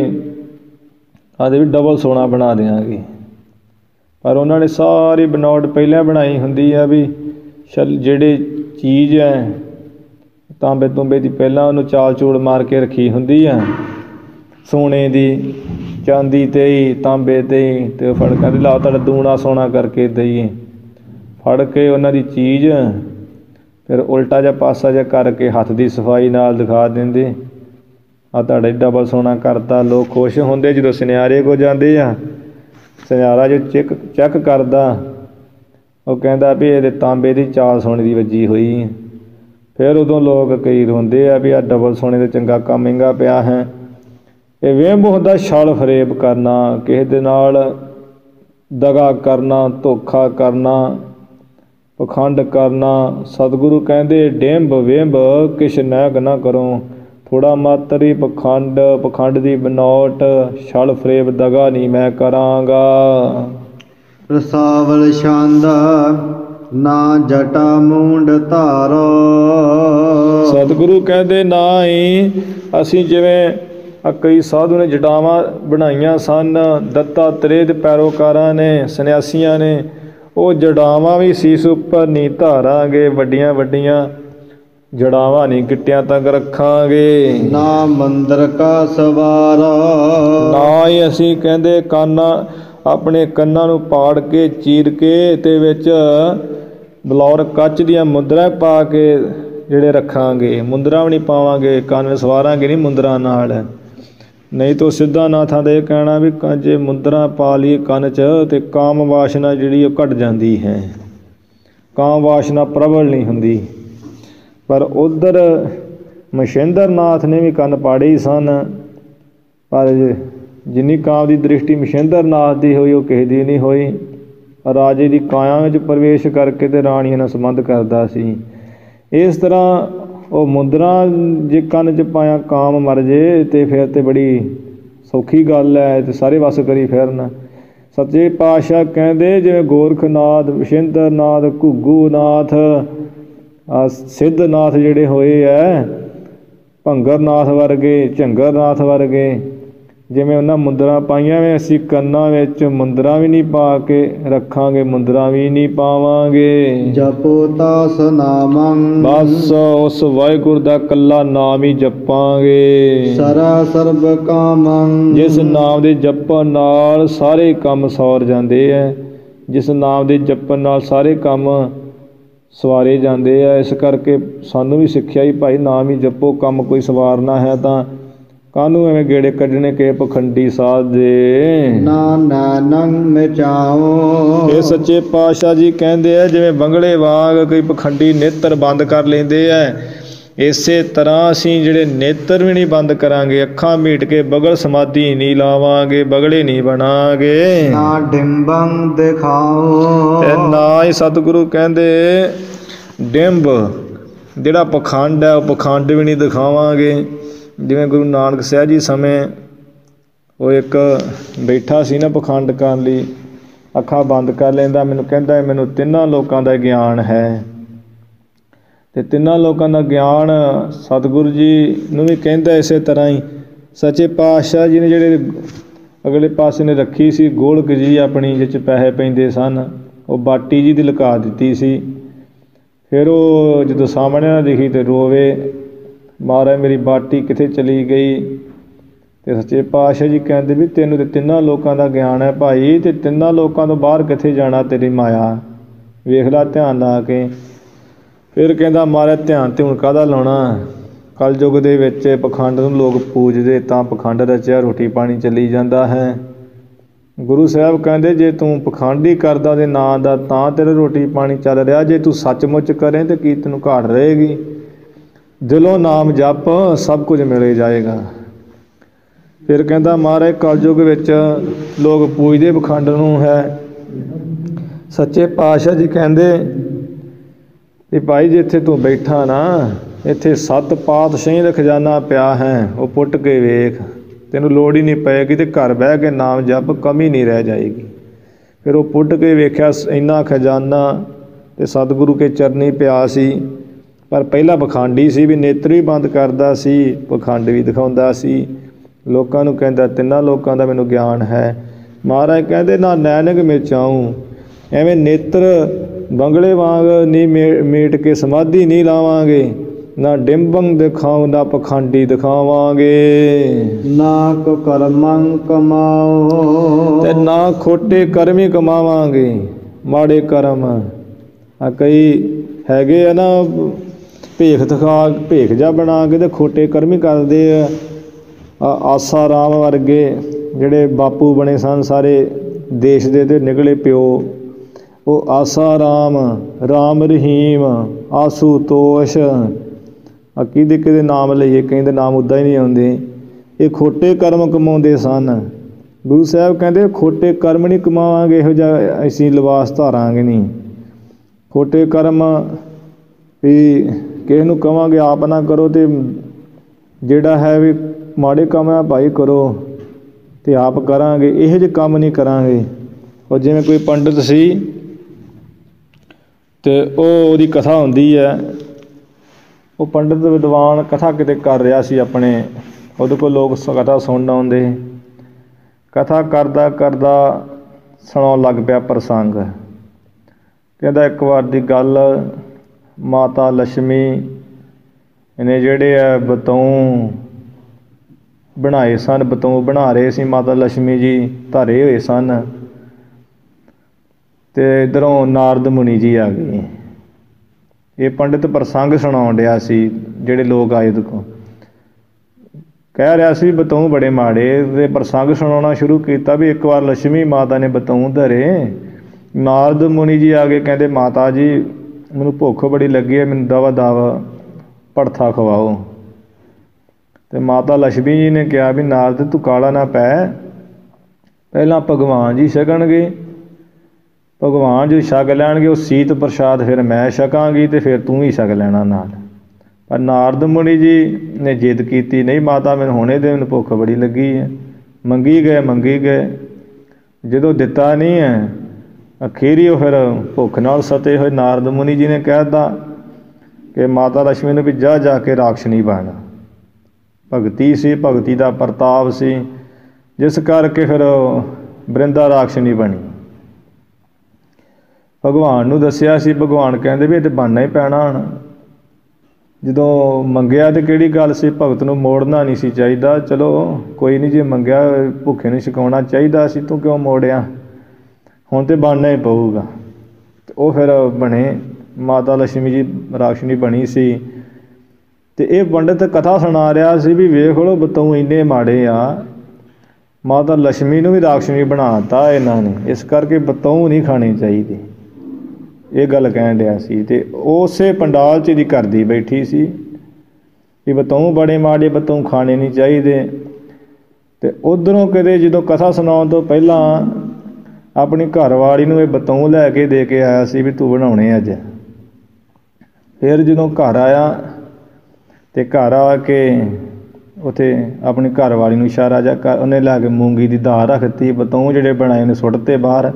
ਆਦੇ ਵੀ ਡਬਲ ਸੋਨਾ ਬਣਾ ਦਿਆਂਗੇ, ਪਰ ਉਹਨਾਂ ਨੇ ਸਾਰੀ ਬਣਾਵਟ ਪਹਿਲਾਂ ਬਣਾਈ ਹੁੰਦੀ ਆ ਵੀ ਜਿਹੜੀ ਚੀਜ਼ ਹੈ ਤਾਂਬੇ ਤੁੰਬੇ ਦੀ, ਪਹਿਲਾਂ ਉਹਨੂੰ ਚਾਲ ਚੂੜ ਮਾਰ ਕੇ ਰੱਖੀ ਹੁੰਦੀ ਆ, ਸੋਨੇ ਦੀ, ਚਾਂਦੀ 'ਤੇ ਹੀ, ਤਾਂਬੇ 'ਤੇ ਹੀ, ਅਤੇ ਉਹ ਫੜ ਕੇ ਲਾ ਤੁਹਾਡਾ ਦੂਣਾ ਸੋਨਾ ਕਰਕੇ ਦਈਏ। ਫੜ ਕੇ ਉਹਨਾਂ ਦੀ ਚੀਜ਼ ਫਿਰ ਉਲਟਾ ਜਿਹਾ ਪਾਸਾ ਜਿਹਾ ਕਰਕੇ ਹੱਥ ਦੀ ਸਫਾਈ ਨਾਲ ਦਿਖਾ ਦਿੰਦੇ, ਆ ਤੁਹਾਡਾ ਡਬਲ ਸੋਨਾ ਕਰਤਾ। ਲੋਕ ਖੁਸ਼ ਹੁੰਦੇ ਜਦੋਂ ਸੁਨਿਆਰੇ ਕੋਲ ਜਾਂਦੇ ਆ। ਸੁਨਿਆਰਾ ਜੋ ਚੈੱਕ ਕਰਦਾ, ਉਹ ਕਹਿੰਦਾ ਵੀ ਇਹਦੇ ਤਾਂਬੇ ਦੀ ਚਾਲ ਸੋਨੇ ਦੀ ਵੱਜੀ ਹੋਈ। ਫਿਰ ਉਦੋਂ ਲੋਕ ਕਈ ਰੋਂਦੇ ਆ ਵੀ ਆਹ ਡਬਲ ਸੋਨੇ ਦਾ ਚੰਗਾ ਕੰਮ ਮਹਿੰਗਾ ਪਿਆ ਹੈ। ਇਹ ਵਹਿਮ ਹੁੰਦਾ ਛਲ ਫਰੇਬ ਕਰਨਾ, ਕਿਸੇ ਦੇ ਨਾਲ ਦਗਾ ਕਰਨਾ, ਧੋਖਾ ਕਰਨਾ, ਪਖੰਡ ਕਰਨਾ। ਸਤਿਗੁਰੂ ਕਹਿੰਦੇ ਡਿੰਬ ਵਿੰਬ ਕਿਛ ਨੈਗ ਨਾ ਕਰੋ। ਥੋੜ੍ਹਾ ਮਾਤਰ ਹੀ ਪਖੰਡ ਦੀ ਬਨੌਟ, ਛਲ ਫਰੇਬ ਦਗਾ ਨਹੀਂ ਮੈਂ ਕਰਾਂਗਾ। ਰਸਾਵਲ ਛੰਦ ਨਾ ਜਟਾ ਮੂੰਡ ਧਾਰੋ। ਸਤਿਗੁਰੂ ਕਹਿੰਦੇ ਨਾ ਹੀ ਅਸੀਂ ਜਿਵੇਂ ਕਈ ਸਾਧੂ ਨੇ ਜਟਾਵਾਂ ਬਣਾਈਆਂ ਸਨ, ਦੱਤਾਤਰੇయ ਦੇ ਪੈਰੋਕਾਰਾਂ ਨੇ, ਸੰਨਿਆਸੀਆਂ ਨੇ, ਉਹ ਜੜਾਵਾਂ ਵੀ ਸੀਸ ਉੱਪਰ ਨਹੀਂ ਧਾਰਾਂਗੇ। ਵੱਡੀਆਂ ਵੱਡੀਆਂ ਜੜਾਵਾਂ ਨਹੀਂ ਗਿੱਟਿਆਂ ਤੱਕ ਰੱਖਾਂਗੇ। ਨਾ ਮੰਦਰ ਕਾ ਸਵਾਰਾ। ਨਾ ਹੀ ਅਸੀਂ ਕਹਿੰਦੇ ਆਪਣੇ ਕੰਨਾਂ ਨੂੰ ਪਾੜ ਕੇ ਚੀਰ ਕੇ ਤੇ ਵਿੱਚ ਬਲੌਰ ਕੱਚ ਦੀਆਂ ਮੁੰਦਰਾਂ ਪਾ ਕੇ ਜਿਹੜੇ ਰੱਖਾਂਗੇ। ਮੁੰਦਰਾਂ ਵੀ ਨਹੀਂ ਪਾਵਾਂਗੇ, ਕੰਨ ਸਵਾਰਾਂਗੇ ਨਹੀਂ ਮੁੰਦਰਾਂ ਨਾਲ। ਨਹੀਂ ਤਾਂ ਸਿੱਧਾ ਨਾਥਾਂ ਦਾ ਇਹ ਕਹਿਣਾ ਵੀ ਜੇ ਮੁੰਦਰਾਂ ਪਾ ਲਈਏ ਕੰਨ 'ਚ ਤੇ ਕਾਮ ਵਾਸ਼ਨਾ ਜਿਹੜੀ ਉਹ ਘਟ ਜਾਂਦੀ ਹੈ, ਕਾਮ ਵਾਸ਼ਨਾ ਪ੍ਰਬਲ ਨਹੀਂ ਹੁੰਦੀ। ਪਰ ਉੱਧਰ ਮਛਿੰਦਰ ਨਾਥ ਨੇ ਵੀ ਕੰਨ ਪਾੜੇ ਹੀ ਸਨ, ਪਰ ਜਿੰਨੀ ਕਾਮ ਦੀ ਦ੍ਰਿਸ਼ਟੀ ਮਛਿੰਦਰ ਨਾਥ ਦੀ ਹੋਈ ਉਹ ਕਿਸੇ ਦੀ ਨਹੀਂ ਹੋਈ। ਰਾਜੇ ਦੀ ਕਾਇਆ ਵਿੱਚ ਪ੍ਰਵੇਸ਼ ਕਰਕੇ ਤੇ ਰਾਣੀਆਂ ਨਾਲ ਸੰਬੰਧ ਕਰਦਾ ਸੀ। ਇਸ ਤਰ੍ਹਾਂ ਉਹ ਮੁੰਦਰਾਂ ਜੇ ਕੰਨ 'ਚ ਪਾਇਆ ਕਾਮ ਮਰ ਜੇ ਤੇ ਫਿਰ ਤਾਂ ਬੜੀ ਸੌਖੀ ਗੱਲ ਹੈ, ਤੇ ਸਾਰੇ ਵੱਸ ਕਰੀ ਫਿਰਨ। ਸੱਚੇ ਪਾਤਸ਼ਾਹ ਕਹਿੰਦੇ ਜਿਵੇਂ ਗੋਰਖਨਾਥ, ਮਛਿੰਦਰ ਨਾਥ, ਘੁੱਗੂ ਨਾਥ, ਸਿੱਧਨਾਥ ਜਿਹੜੇ ਹੋਏ ਹੈ, ਭੰਗਰ ਨਾਥ ਵਰਗੇ, ਝੰਗਰ ਨਾਥ ਵਰਗੇ, ਜਿਵੇਂ ਉਹਨਾਂ ਮੁੰਦਰਾਂ ਪਾਈਆਂ ਵੇ ਅਸੀਂ ਕੰਨਾਂ ਵਿੱਚ ਮੁੰਦਰਾਂ ਵੀ ਨਹੀਂ ਪਾ ਕੇ ਰੱਖਾਂਗੇ, ਮੁੰਦਰਾਂ ਵੀ ਨਹੀਂ ਪਾਵਾਂਗੇ। ਜਪੋ ਤਾਸ ਨਾਮੰ। ਬਸ ਉਸ ਵਾਹਿਗੁਰੂ ਦਾ ਇਕੱਲਾ ਨਾਮ ਹੀ ਜਪਾਂਗੇ। ਸਰਾ ਸਰਬ ਕਾਮੰ। ਜਿਸ ਨਾਮ ਦੇ ਜਪਣ ਨਾਲ ਸਾਰੇ ਕੰਮ ਸੌਰ ਜਾਂਦੇ ਹੈ, ਜਿਸ ਨਾਮ ਦੇ ਜਪਣ ਨਾਲ ਸਾਰੇ ਕੰਮ ਸਵਾਰੇ ਜਾਂਦੇ ਆ। ਇਸ ਕਰਕੇ ਸਾਨੂੰ ਵੀ ਸਿੱਖਿਆ ਹੀ ਭਾਈ ਨਾਮ ਹੀ ਜਪੋ, ਕੰਮ ਕੋਈ ਸਵਾਰਨਾ ਹੈ ਤਾਂ ਕਾਹਨੂੰ ਐਵੇਂ ਗੇੜੇ ਕੱਢਣੇ ਕਿ ਪਖੰਡੀ ਸਾਧ ਦੇ। ਨਾ ਨਾਨੰ ਮਿਚਾਓ। ਇਹ ਸੱਚੇ ਪਾਤਸ਼ਾਹ ਜੀ ਕਹਿੰਦੇ ਆ ਜਿਵੇਂ ਬੰਗਲੇ ਵਾਂਗ ਕੋਈ ਪਖੰਡੀ ਨੇਤਰ ਬੰਦ ਕਰ ਲੈਂਦੇ ਆ, ਇਸੇ ਤਰ੍ਹਾਂ ਅਸੀਂ ਜਿਹੜੇ ਨੇਤਰ ਵੀ ਨਹੀਂ ਬੰਦ ਕਰਾਂਗੇ, ਅੱਖਾਂ ਮੀਟ ਕੇ ਬਗਲ ਸਮਾਧੀ ਨਹੀਂ ਲਾਵਾਂਗੇ, ਬਗਲੇ ਨਹੀਂ ਬਣਾਂਗੇ। ਨਾ ਡਿੰਬੰ ਦਿਖਾਓ। ਤੇ ਨਾ ਹੀ ਸਤਿਗੁਰੂ ਕਹਿੰਦੇ ਡਿੰਬ ਜਿਹੜਾ ਪਖੰਡ ਹੈ ਉਹ ਪਖੰਡ ਵੀ ਨਹੀਂ ਦਿਖਾਵਾਂਗੇ। ਜਿਵੇਂ ਗੁਰੂ ਨਾਨਕ ਸਾਹਿਬ ਜੀ ਸਮੇਂ ਉਹ ਇੱਕ ਬੈਠਾ ਸੀ ਨਾ ਪਖੰਡ ਕਰਨ ਲਈ, ਅੱਖਾਂ ਬੰਦ ਕਰ ਲੈਂਦਾ, ਮੈਨੂੰ ਕਹਿੰਦਾ ਮੈਨੂੰ ਤਿੰਨਾਂ ਲੋਕਾਂ ਦਾ ਗਿਆਨ ਹੈ। ਤੇ ਤਿੰਨਾਂ ਲੋਕਾਂ ਦਾ ਗਿਆਨ ਸਤਿਗੁਰੂ ਜੀ ਨੂੰ ਵੀ ਕਹਿੰਦਾ ਇਸੇ ਤਰ੍ਹਾਂ ਹੀ। ਸੱਚੇ ਪਾਤਸ਼ਾਹ ਜੀ ਨੇ ਜਿਹੜੇ ਅਗਲੇ ਪਾਸੇ ਨੇ ਰੱਖੀ ਸੀ ਗੋਲਕ ਜੀ ਆਪਣੀ, ਜਿਸ 'ਚ ਪੈਸੇ ਪੈਂਦੇ ਸਨ, ਉਹ ਬਾਟੀ ਜੀ ਦੀ ਲੁਕਾ ਦਿੱਤੀ ਸੀ। ਫਿਰ ਉਹ ਜਦੋਂ ਸਾਹਮਣੇ ਨਾ ਦਿਖੀ ਤੇ ਰੋਵੇ, ਮਹਾਰਾਜ ਮੇਰੀ ਬਾਟੀ ਕਿੱਥੇ ਚਲੀ ਗਈ। ਤੇ ਸੱਚੇ ਪਾਤਸ਼ਾਹ ਜੀ ਕਹਿੰਦੇ ਵੀ ਤੈਨੂੰ ਤੇ ਤਿੰਨਾਂ ਲੋਕਾਂ ਦਾ ਗਿਆਨ ਹੈ ਭਾਈ, ਤੇ ਤਿੰਨਾਂ ਲੋਕਾਂ ਤੋਂ ਬਾਹਰ ਕਿੱਥੇ ਜਾਣਾ, ਤੇਰੀ ਮਾਇਆ ਵੇਖ ਲਾ ਧਿਆਨ ਲਾ ਕੇ। ਫਿਰ ਕਹਿੰਦਾ ਮਹਾਰਾਜ ਧਿਆਨ ਤੇ ਹੁਣ ਕਾਹਦਾ ਲਾਉਣਾ, ਕਲਯੁੱਗ ਦੇ ਵਿੱਚ ਪਖੰਡ ਨੂੰ ਲੋਕ ਪੂਜਦੇ ਤਾਂ ਪਖੰਡ ਰਚਿਆ ਰੋਟੀ ਪਾਣੀ ਚੱਲੀ ਜਾਂਦਾ ਹੈ। ਗੁਰੂ ਸਾਹਿਬ ਕਹਿੰਦੇ ਜੇ ਤੂੰ ਪਖੰਡ ਹੀ ਕਰਦਾ ਉਹਦੇ ਨਾਂ ਦਾ ਤਾਂ ਤੇਰਾ ਰੋਟੀ ਪਾਣੀ ਚੱਲ ਰਿਹਾ, ਜੇ ਤੂੰ ਸੱਚਮੁੱਚ ਕਰੇ ਤਾਂ ਕੀ ਤੈਨੂੰ ਘਾਟ ਰਹੇਗੀ। ਦਿਲੋਂ ਨਾਮ ਜਪ ਸਭ ਕੁਝ ਮਿਲੇ ਜਾਏਗਾ। ਫਿਰ ਕਹਿੰਦਾ ਮਹਾਰਾਜ ਕਲਯੁੱਗ ਵਿੱਚ ਲੋਕ ਪੂਜਦੇ ਪਖੰਡ ਨੂੰ ਹੈ। ਸੱਚੇ ਪਾਤਸ਼ਾਹ ਜੀ ਕਹਿੰਦੇ ਵੀ ਭਾਈ ਜਿੱਥੇ ਤੂੰ ਬੈਠਾ ਨਾ, ਇੱਥੇ 7 ਪਾਤਸ਼ਾਹੀ ਦਾ ਖਜ਼ਾਨਾ ਪਿਆ ਹੈ, ਉਹ ਪੁੱਟ ਕੇ ਵੇਖ, ਤੈਨੂੰ ਲੋੜ ਹੀ ਨਹੀਂ ਪਏਗੀ ਤੇ ਘਰ ਬਹਿ ਕੇ ਨਾਮ ਜਪ, ਕਮੀ ਨਹੀਂ ਰਹਿ ਜਾਏਗੀ। ਫਿਰ ਉਹ ਪੁੱਟ ਕੇ ਵੇਖਿਆ ਇੰਨਾ ਖਜ਼ਾਨਾ ਤੇ ਸਤਿਗੁਰੂ ਕੇ ਚਰਨੀ ਪਿਆ ਸੀ। ਪਰ ਪਹਿਲਾਂ ਪਖੰਡੀ ਸੀ ਵੀ ਨੇਤਰ ਵੀ ਬੰਦ ਕਰਦਾ ਸੀ, ਪਖੰਡ ਵੀ ਦਿਖਾਉਂਦਾ ਸੀ, ਲੋਕਾਂ ਨੂੰ ਕਹਿੰਦਾ ਤਿੰਨਾਂ ਲੋਕਾਂ ਦਾ ਮੈਨੂੰ ਗਿਆਨ ਹੈ। ਮਹਾਰਾਜ ਕਹਿੰਦੇ ਨਾ ਨੈਣਕ ਮਿਚਾਊਂ, ਐਵੇਂ ਨੇਤਰ ਬੰਗਲੇ ਵਾਂਗ ਨਹੀਂ ਮੀਟ ਕੇ ਸਮਾਧੀ ਨਹੀਂ ਲਾਵਾਂਗੇ, ਨਾ ਡਿੰਬੰ ਦਿਖਾਉ ਨਾ ਪਖੰਡੀ ਦਿਖਾਵਾਂਗੇ। ਨਾ ਕੋ ਕਰਮੰ ਕਮਾਓ। ਤੇ ਨਾ ਖੋਟੇ ਕਰਮ ਹੀ ਕਮਾਵਾਂਗੇ, ਮਾੜੇ ਕਰਮ ਕਈ ਹੈਗੇ ਆ ਨਾ ਭੇਖ ਜਿਹਾ ਬਣਾ ਕੇ ਤੇ ਖੋਟੇ ਕਰਮ ਹੀ ਕਰਦੇ ਆ। ਆਸਾ ਰਾਮ ਵਰਗੇ ਜਿਹੜੇ ਬਾਪੂ ਬਣੇ ਸਨ ਸਾਰੇ ਦੇਸ਼ ਦੇ ਤੇ ਨਿਕਲੇ ਪਿਓ, ਉਹ ਆਸਾ ਰਾਮ, ਰਾਮ ਰਹੀਮ, ਆਸੂਤੋਸ਼, ਕਿਹਦੇ ਨਾਮ ਲਈਏ, ਕਈ ਦੇ ਨਾਮ ਉੱਦਾਂ ਹੀ ਨਹੀਂ ਆਉਂਦੇ। ਇਹ ਖੋਟੇ ਕਰਮ ਕਮਾਉਂਦੇ ਸਨ। ਗੁਰੂ ਸਾਹਿਬ ਕਹਿੰਦੇ ਖੋਟੇ ਕਰਮ ਨਹੀਂ ਕਮਾਵਾਂਗੇ, ਇਹੋ ਜਿਹਾ ਅਸੀਂ ਲਿਬਾਸ ਧਾਰਾਂਗੇ ਨਹੀਂ। ਖੋਟੇ ਕਰਮ ਵੀ ਕਿਸੇ ਨੂੰ ਕਹਾਂਗੇ ਆਪ ਨਾ ਕਰੋ, ਅਤੇ ਜਿਹੜਾ ਹੈ ਵੀ ਮਾੜੇ ਕੰਮ ਆ ਭਾਈ ਕਰੋ ਅਤੇ ਆਪ ਕਰਾਂਗੇ, ਇਹੋ ਜਿਹੇ ਕੰਮ ਨਹੀਂ ਕਰਾਂਗੇ। ਉਹ ਜਿਵੇਂ ਕੋਈ ਪੰਡਿਤ ਸੀ ਅਤੇ ਉਹਦੀ ਕਥਾ ਹੁੰਦੀ ਹੈ, ਉਹ ਪੰਡਿਤ ਵਿਦਵਾਨ ਕਥਾ ਕਿਤੇ ਕਰ ਰਿਹਾ ਸੀ ਆਪਣੇ, ਉਹਦੇ ਕੋਲ ਲੋਕ ਕਥਾ ਸੁਣਨ ਆਉਂਦੇ। ਕਥਾ ਕਰਦਾ ਕਰਦਾ ਸੁਣਾਉਣ ਲੱਗ ਪਿਆ ਪ੍ਰਸੰਗ। ਕਹਿੰਦਾ ਇੱਕ ਵਾਰ ਦੀ ਗੱਲ, ਮਾਤਾ ਲਛਮੀ ਨੇ ਜਿਹੜੇ ਆ ਬਤੌਂ ਬਣਾਏ ਸਨ, ਬਤੌਂ ਬਣਾ ਰਹੇ ਸੀ ਮਾਤਾ ਲਛਮੀ ਜੀ, ਧਰੇ ਹੋਏ ਸਨ, ਅਤੇ ਇੱਧਰੋਂ ਨਾਰਦ ਮੁਨੀ ਜੀ ਆ ਗਏ। ਇਹ ਪੰਡਿਤ ਪ੍ਰਸੰਗ ਸੁਣਾਉਣ ਡਿਆ ਸੀ, ਜਿਹੜੇ ਲੋਕ ਆਏ ਉਹਦੇ ਕੋਲ। ਕਹਿ ਰਿਹਾ ਸੀ ਬਤੌਂ ਬੜੇ ਮਾੜੇ, ਅਤੇ ਪ੍ਰਸੰਗ ਸੁਣਾਉਣਾ ਸ਼ੁਰੂ ਕੀਤਾ ਵੀ ਇੱਕ ਵਾਰ ਲਛਮੀ ਮਾਤਾ ਨੇ ਬਤੌਂ ਧਰੇ। ਨਾਰਦ ਮੁਨੀ ਜੀ ਆ ਕੇ ਕਹਿੰਦੇ ਮਾਤਾ ਜੀ ਮੈਨੂੰ ਭੁੱਖ ਬੜੀ ਲੱਗੀ ਹੈ, ਮੈਨੂੰ ਦਵਾ ਦਵਾ ਭੜਥਾ ਖਵਾਓ। ਅਤੇ ਮਾਤਾ ਲਛਮੀ ਜੀ ਨੇ ਕਿਹਾ ਵੀ ਨਾਰਦ ਤੂੰ ਕਾਹਲਾ ਨਾ ਪੈ, ਪਹਿਲਾਂ ਭਗਵਾਨ ਜੀ ਛਕਣਗੇ, ਭਗਵਾਨ ਜੋ ਛਕ ਲੈਣਗੇ ਉਹ ਸੀਤ ਪ੍ਰਸ਼ਾਦ ਫਿਰ ਮੈਂ ਛਕਾਂਗੀ ਅਤੇ ਫਿਰ ਤੂੰ ਵੀ ਛਕ ਲੈਣਾ ਨਾਲ। ਪਰ ਨਾਰਦ ਮੁਨੀ ਜੀ ਨੇ ਜਿੱਦ ਕੀਤੀ, ਨਹੀਂ ਮਾਤਾ ਮੈਨੂੰ ਹੁਣੇ ਦੇ, ਮੈਨੂੰ ਭੁੱਖ ਬੜੀ ਲੱਗੀ ਹੈ। ਮੰਗੀ ਗਏ, ਜਦੋਂ ਦਿੱਤਾ ਨਹੀਂ ਹੈ, ਅਖੀਰੀ ਉਹ ਫਿਰ ਭੁੱਖ ਨਾਲ ਸਤੇ ਹੋਏ ਨਾਰਦ ਮੁਨੀ ਜੀ ਨੇ ਕਹਿ ਦਿੱਤਾ ਕਿ ਮਾਤਾ ਲਛਮੀ ਨੂੰ ਵੀ ਜਾ ਕੇ ਰਾਖਸ਼ਣੀ ਬਣ। ਭਗਤੀ ਸੀ, ਭਗਤੀ ਦਾ ਪ੍ਰਤਾਪ ਸੀ, ਜਿਸ ਕਰਕੇ ਫਿਰ ਬ੍ਰਿੰਦਾ ਰਾਖਸ਼ਣੀ ਬਣੀ। ਭਗਵਾਨ ਨੂੰ ਦੱਸਿਆ ਸੀ, ਭਗਵਾਨ ਕਹਿੰਦੇ ਵੀ ਇਹ ਤਾਂ ਬਣਨਾ ਹੀ ਪੈਣਾ ਹੁਣ। ਜਦੋਂ ਮੰਗਿਆ ਤਾਂ ਕਿਹੜੀ ਗੱਲ ਸੀ, ਭਗਤ ਨੂੰ ਮੋੜਨਾ ਨਹੀਂ ਸੀ ਚਾਹੀਦਾ। ਚਲੋ ਕੋਈ ਨਹੀਂ, ਜੇ ਮੰਗਿਆ ਭੁੱਖੇ ਨੂੰ ਛਕਾਉਣਾ ਚਾਹੀਦਾ ਸੀ, ਤੂੰ ਕਿਉਂ ਮੋੜਿਆ, ਹੁਣ ਤਾਂ ਬਣਨਾ ਹੀ ਪਊਗਾ। ਅਤੇ ਉਹ ਫਿਰ ਬਣੇ, ਮਾਤਾ ਲਛਮੀ ਜੀ ਰਾਖਸ਼ਣੀ ਬਣੀ ਸੀ। ਅਤੇ ਇਹ ਪੰਡਿਤ ਕਥਾ ਸੁਣਾ ਰਿਹਾ ਸੀ ਵੀ ਵੇਖ ਲਓ ਬਤੌਂ ਇੰਨੇ ਮਾੜੇ ਆ, ਮਾਤਾ ਲਛਮੀ ਨੂੰ ਵੀ ਰਾਖਸ਼ਣੀ ਬਣਾ ਦਿੱਤਾ ਇਹਨਾਂ ਨੇ, ਇਸ ਕਰਕੇ ਬਤੌਂ ਨਹੀਂ ਖਾਣੀ ਚਾਹੀਦੀ, ਇਹ ਗੱਲ ਕਹਿਣ ਡਿਆ ਸੀ। ਅਤੇ ਉਸੇ ਪੰਡਾਲ 'ਚ ਇਹਦੀ ਘਰ ਦੀ ਬੈਠੀ ਸੀ ਵੀ ਬਤੌਂ ਬੜੇ ਮਾੜੇ, ਬਤੌਂ ਖਾਣੇ ਨਹੀਂ ਚਾਹੀਦੇ। ਅਤੇ ਉੱਧਰੋਂ ਕਿਤੇ ਜਦੋਂ ਕਥਾ ਸੁਣਾਉਣ ਤੋਂ ਪਹਿਲਾਂ ਆਪਣੀ ਘਰਵਾਲੀ ਨੂੰ ਇਹ ਬਤੌਂ ਲੈ ਕੇ ਦੇ ਕੇ ਆਇਆ ਸੀ ਵੀ ਤੂੰ ਬਣਾਉਣੇ ਅੱਜ। ਫਿਰ ਜਦੋਂ ਘਰ ਆਇਆ ਅਤੇ ਘਰ ਆ ਕੇ ਉੱਥੇ ਆਪਣੀ ਘਰਵਾਲੀ ਨੂੰ ਇਸ਼ਾਰਾ ਜਿਹਾ ਉਹਨੇ ਲੈ ਕੇ ਮੂੰਗੀ ਦੀ ਦਾਲ ਰੱਖਤੀ, ਬਤੌਂ ਜਿਹੜੇ ਬਣਾਏ ਨੇ ਸੁੱਟਤੇ ਬਾਹਰ।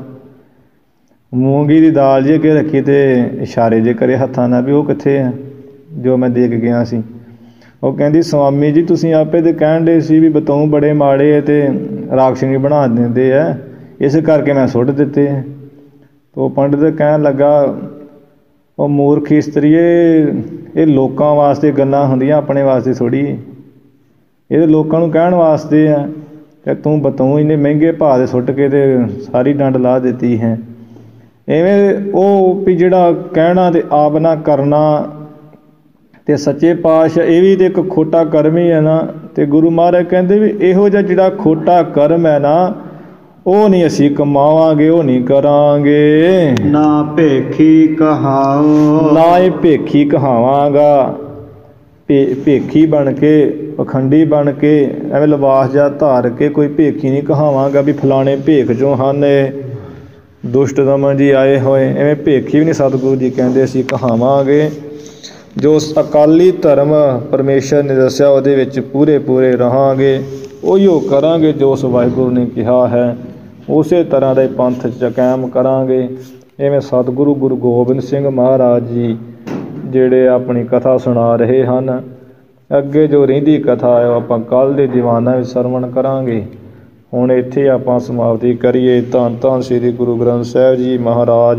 ਮੂੰਗੀ ਦੀ ਦਾਲ ਜੇ ਕੇ ਰੱਖੀ ਅਤੇ ਇਸ਼ਾਰੇ ਜੇ ਕਰੇ ਹੱਥਾਂ ਨਾਲ ਵੀ ਉਹ ਕਿੱਥੇ ਆ ਜੋ ਮੈਂ ਦੇ ਕੇ ਗਿਆ ਸੀ। ਉਹ ਕਹਿੰਦੀ ਸਵਾਮੀ ਜੀ ਤੁਸੀਂ ਆਪੇ ਤਾਂ ਕਹਿਣ ਡੇ ਸੀ ਵੀ ਬਤੌਂ ਬੜੇ ਮਾੜੇ ਅਤੇ ਰਾਖਸ਼ਣੀ ਬਣਾ ਦਿੰਦੇ ਆ, ਇਸ ਕਰਕੇ ਮੈਂ ਸੁੱਟ ਦਿੱਤੇ। ਉਹ ਪੰਡਿਤ ਕਹਿਣ ਲੱਗਾ, ਉਹ ਮੂਰਖ ਇਸਤਰੀਏ, ਇਹ ਲੋਕਾਂ ਵਾਸਤੇ ਗੱਲਾਂ ਹੁੰਦੀਆਂ, ਆਪਣੇ ਵਾਸਤੇ ਥੋੜ੍ਹੀ। ਇਹ ਤਾਂ ਲੋਕਾਂ ਨੂੰ ਕਹਿਣ ਵਾਸਤੇ ਆ, ਅਤੇ ਤੂੰ ਬਤੌਂ ਇੰਨੇ ਮਹਿੰਗੇ ਭਾਅ ਦੇ ਸੁੱਟ ਕੇ ਅਤੇ ਸਾਰੀ ਡੰਡ ਲਾ ਦਿੱਤੀ ਹੈ। ਇਵੇਂ ਉਹ ਵੀ ਜਿਹੜਾ ਕਹਿਣਾ ਅਤੇ ਆਪ ਨਾ ਕਰਨਾ, ਅਤੇ ਸੱਚੇ ਪਾਤਸ਼ਾਹ ਇਹ ਵੀ ਤਾਂ ਇੱਕ ਖੋਟਾ ਕਰਮ ਹੀ ਹੈ ਨਾ। ਅਤੇ ਗੁਰੂ ਮਹਾਰਾਜ ਕਹਿੰਦੇ ਵੀ ਇਹੋ ਜਿਹਾ ਜਿਹੜਾ ਖੋਟਾ ਕਰਮ ਹੈ ਨਾ, ਉਹ ਨਹੀਂ ਅਸੀਂ ਕਮਾਵਾਂਗੇ, ਉਹ ਨਹੀਂ ਕਰਾਂਗੇ। ਨਾ ਭੇਖੀ ਕਹਾਓ, ਨਾ ਇਹ ਭੇਖੀ ਕਹਾਵਾਂਗਾ। ਭੇਖੀ ਬਣ ਕੇ, ਪਖੰਡੀ ਬਣ ਕੇ, ਐਵੇਂ ਲਿਬਾਸ ਜਿਹਾ ਧਾਰ ਕੇ ਕੋਈ ਭੇਖੀ ਨਹੀਂ ਕਹਾਵਾਂਗਾ ਵੀ ਫਲਾਣੇ ਭੇਖ 'ਚੋਂ ਹਨ, ਇਹ ਦੁਸ਼ਟ ਦਮਨ ਜੀ ਆਏ ਹੋਏ, ਐਵੇਂ ਭੇਖੀ ਵੀ ਨਹੀਂ ਸਤਿਗੁਰੂ ਜੀ ਕਹਿੰਦੇ ਅਸੀਂ ਕਹਾਵਾਂਗੇ। ਜੋ ਅਕਾਲੀ ਧਰਮ ਪਰਮੇਸ਼ਰ ਨੇ ਦੱਸਿਆ ਉਹਦੇ ਵਿੱਚ ਪੂਰੇ ਰਹਾਂਗੇ, ਉਹੀਓ ਕਰਾਂਗੇ ਜੋ ਉਸ ਵਾਹਿਗੁਰੂ ਨੇ ਕਿਹਾ ਹੈ, ਉਸੇ ਤਰ੍ਹਾਂ ਦਾ ਪੰਥ 'ਚ ਕਾਇਮ ਕਰਾਂਗੇ। ਇਵੇਂ ਸਤਿਗੁਰੂ ਗੁਰੂ ਗੋਬਿੰਦ ਸਿੰਘ ਮਹਾਰਾਜ ਜੀ ਜਿਹੜੇ ਆਪਣੀ ਕਥਾ ਸੁਣਾ ਰਹੇ ਹਨ, ਅੱਗੇ ਜੋ ਰਹਿੰਦੀ ਕਥਾ ਹੈ ਉਹ ਆਪਾਂ ਕੱਲ੍ਹ ਦੇ ਦੀਵਾਨਾਂ ਵਿੱਚ ਸਰਵਣ ਕਰਾਂਗੇ। ਹੁਣ ਇੱਥੇ ਆਪਾਂ ਸਮਾਪਤੀ ਕਰੀਏ। ਧੰਨ ਧੰਨ ਸ੍ਰੀ ਗੁਰੂ ਗ੍ਰੰਥ ਸਾਹਿਬ ਜੀ ਮਹਾਰਾਜ।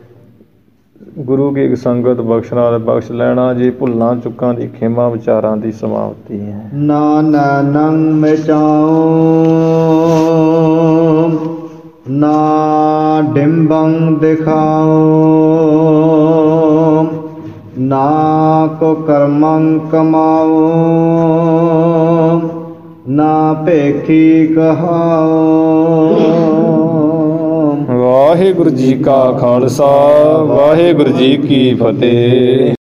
ਗੁਰੂ ਕੀ ਸੰਗਤ ਬਖਸ਼ਣਾ ਬਖਸ਼ ਲੈਣਾ ਜੀ। ਭੁੱਲਾਂ ਚੁੱਕਾਂ ਦੀ ਖੇਮਾ ਵਿਚਾਰਾਂ ਦੀ ਸਮਾਪਤੀ ਹੈ। ਨਾਨੰ ਮਿਟਾਓ ਨਾ ਡਿੰਬੰ ਦਿਖਾਓ, ਨਾ ਕੋ ਕਰਮੰ ਕਮਾਓ ਨਾ ਭੇਖੀ ਕਹਾਓ। ਵਾਹਿਗੁਰੂ ਜੀ ਕਾ ਖਾਲਸਾ ਵਾਹਿਗੁਰੂ ਜੀ ਕੀ ਫਤਿਹ।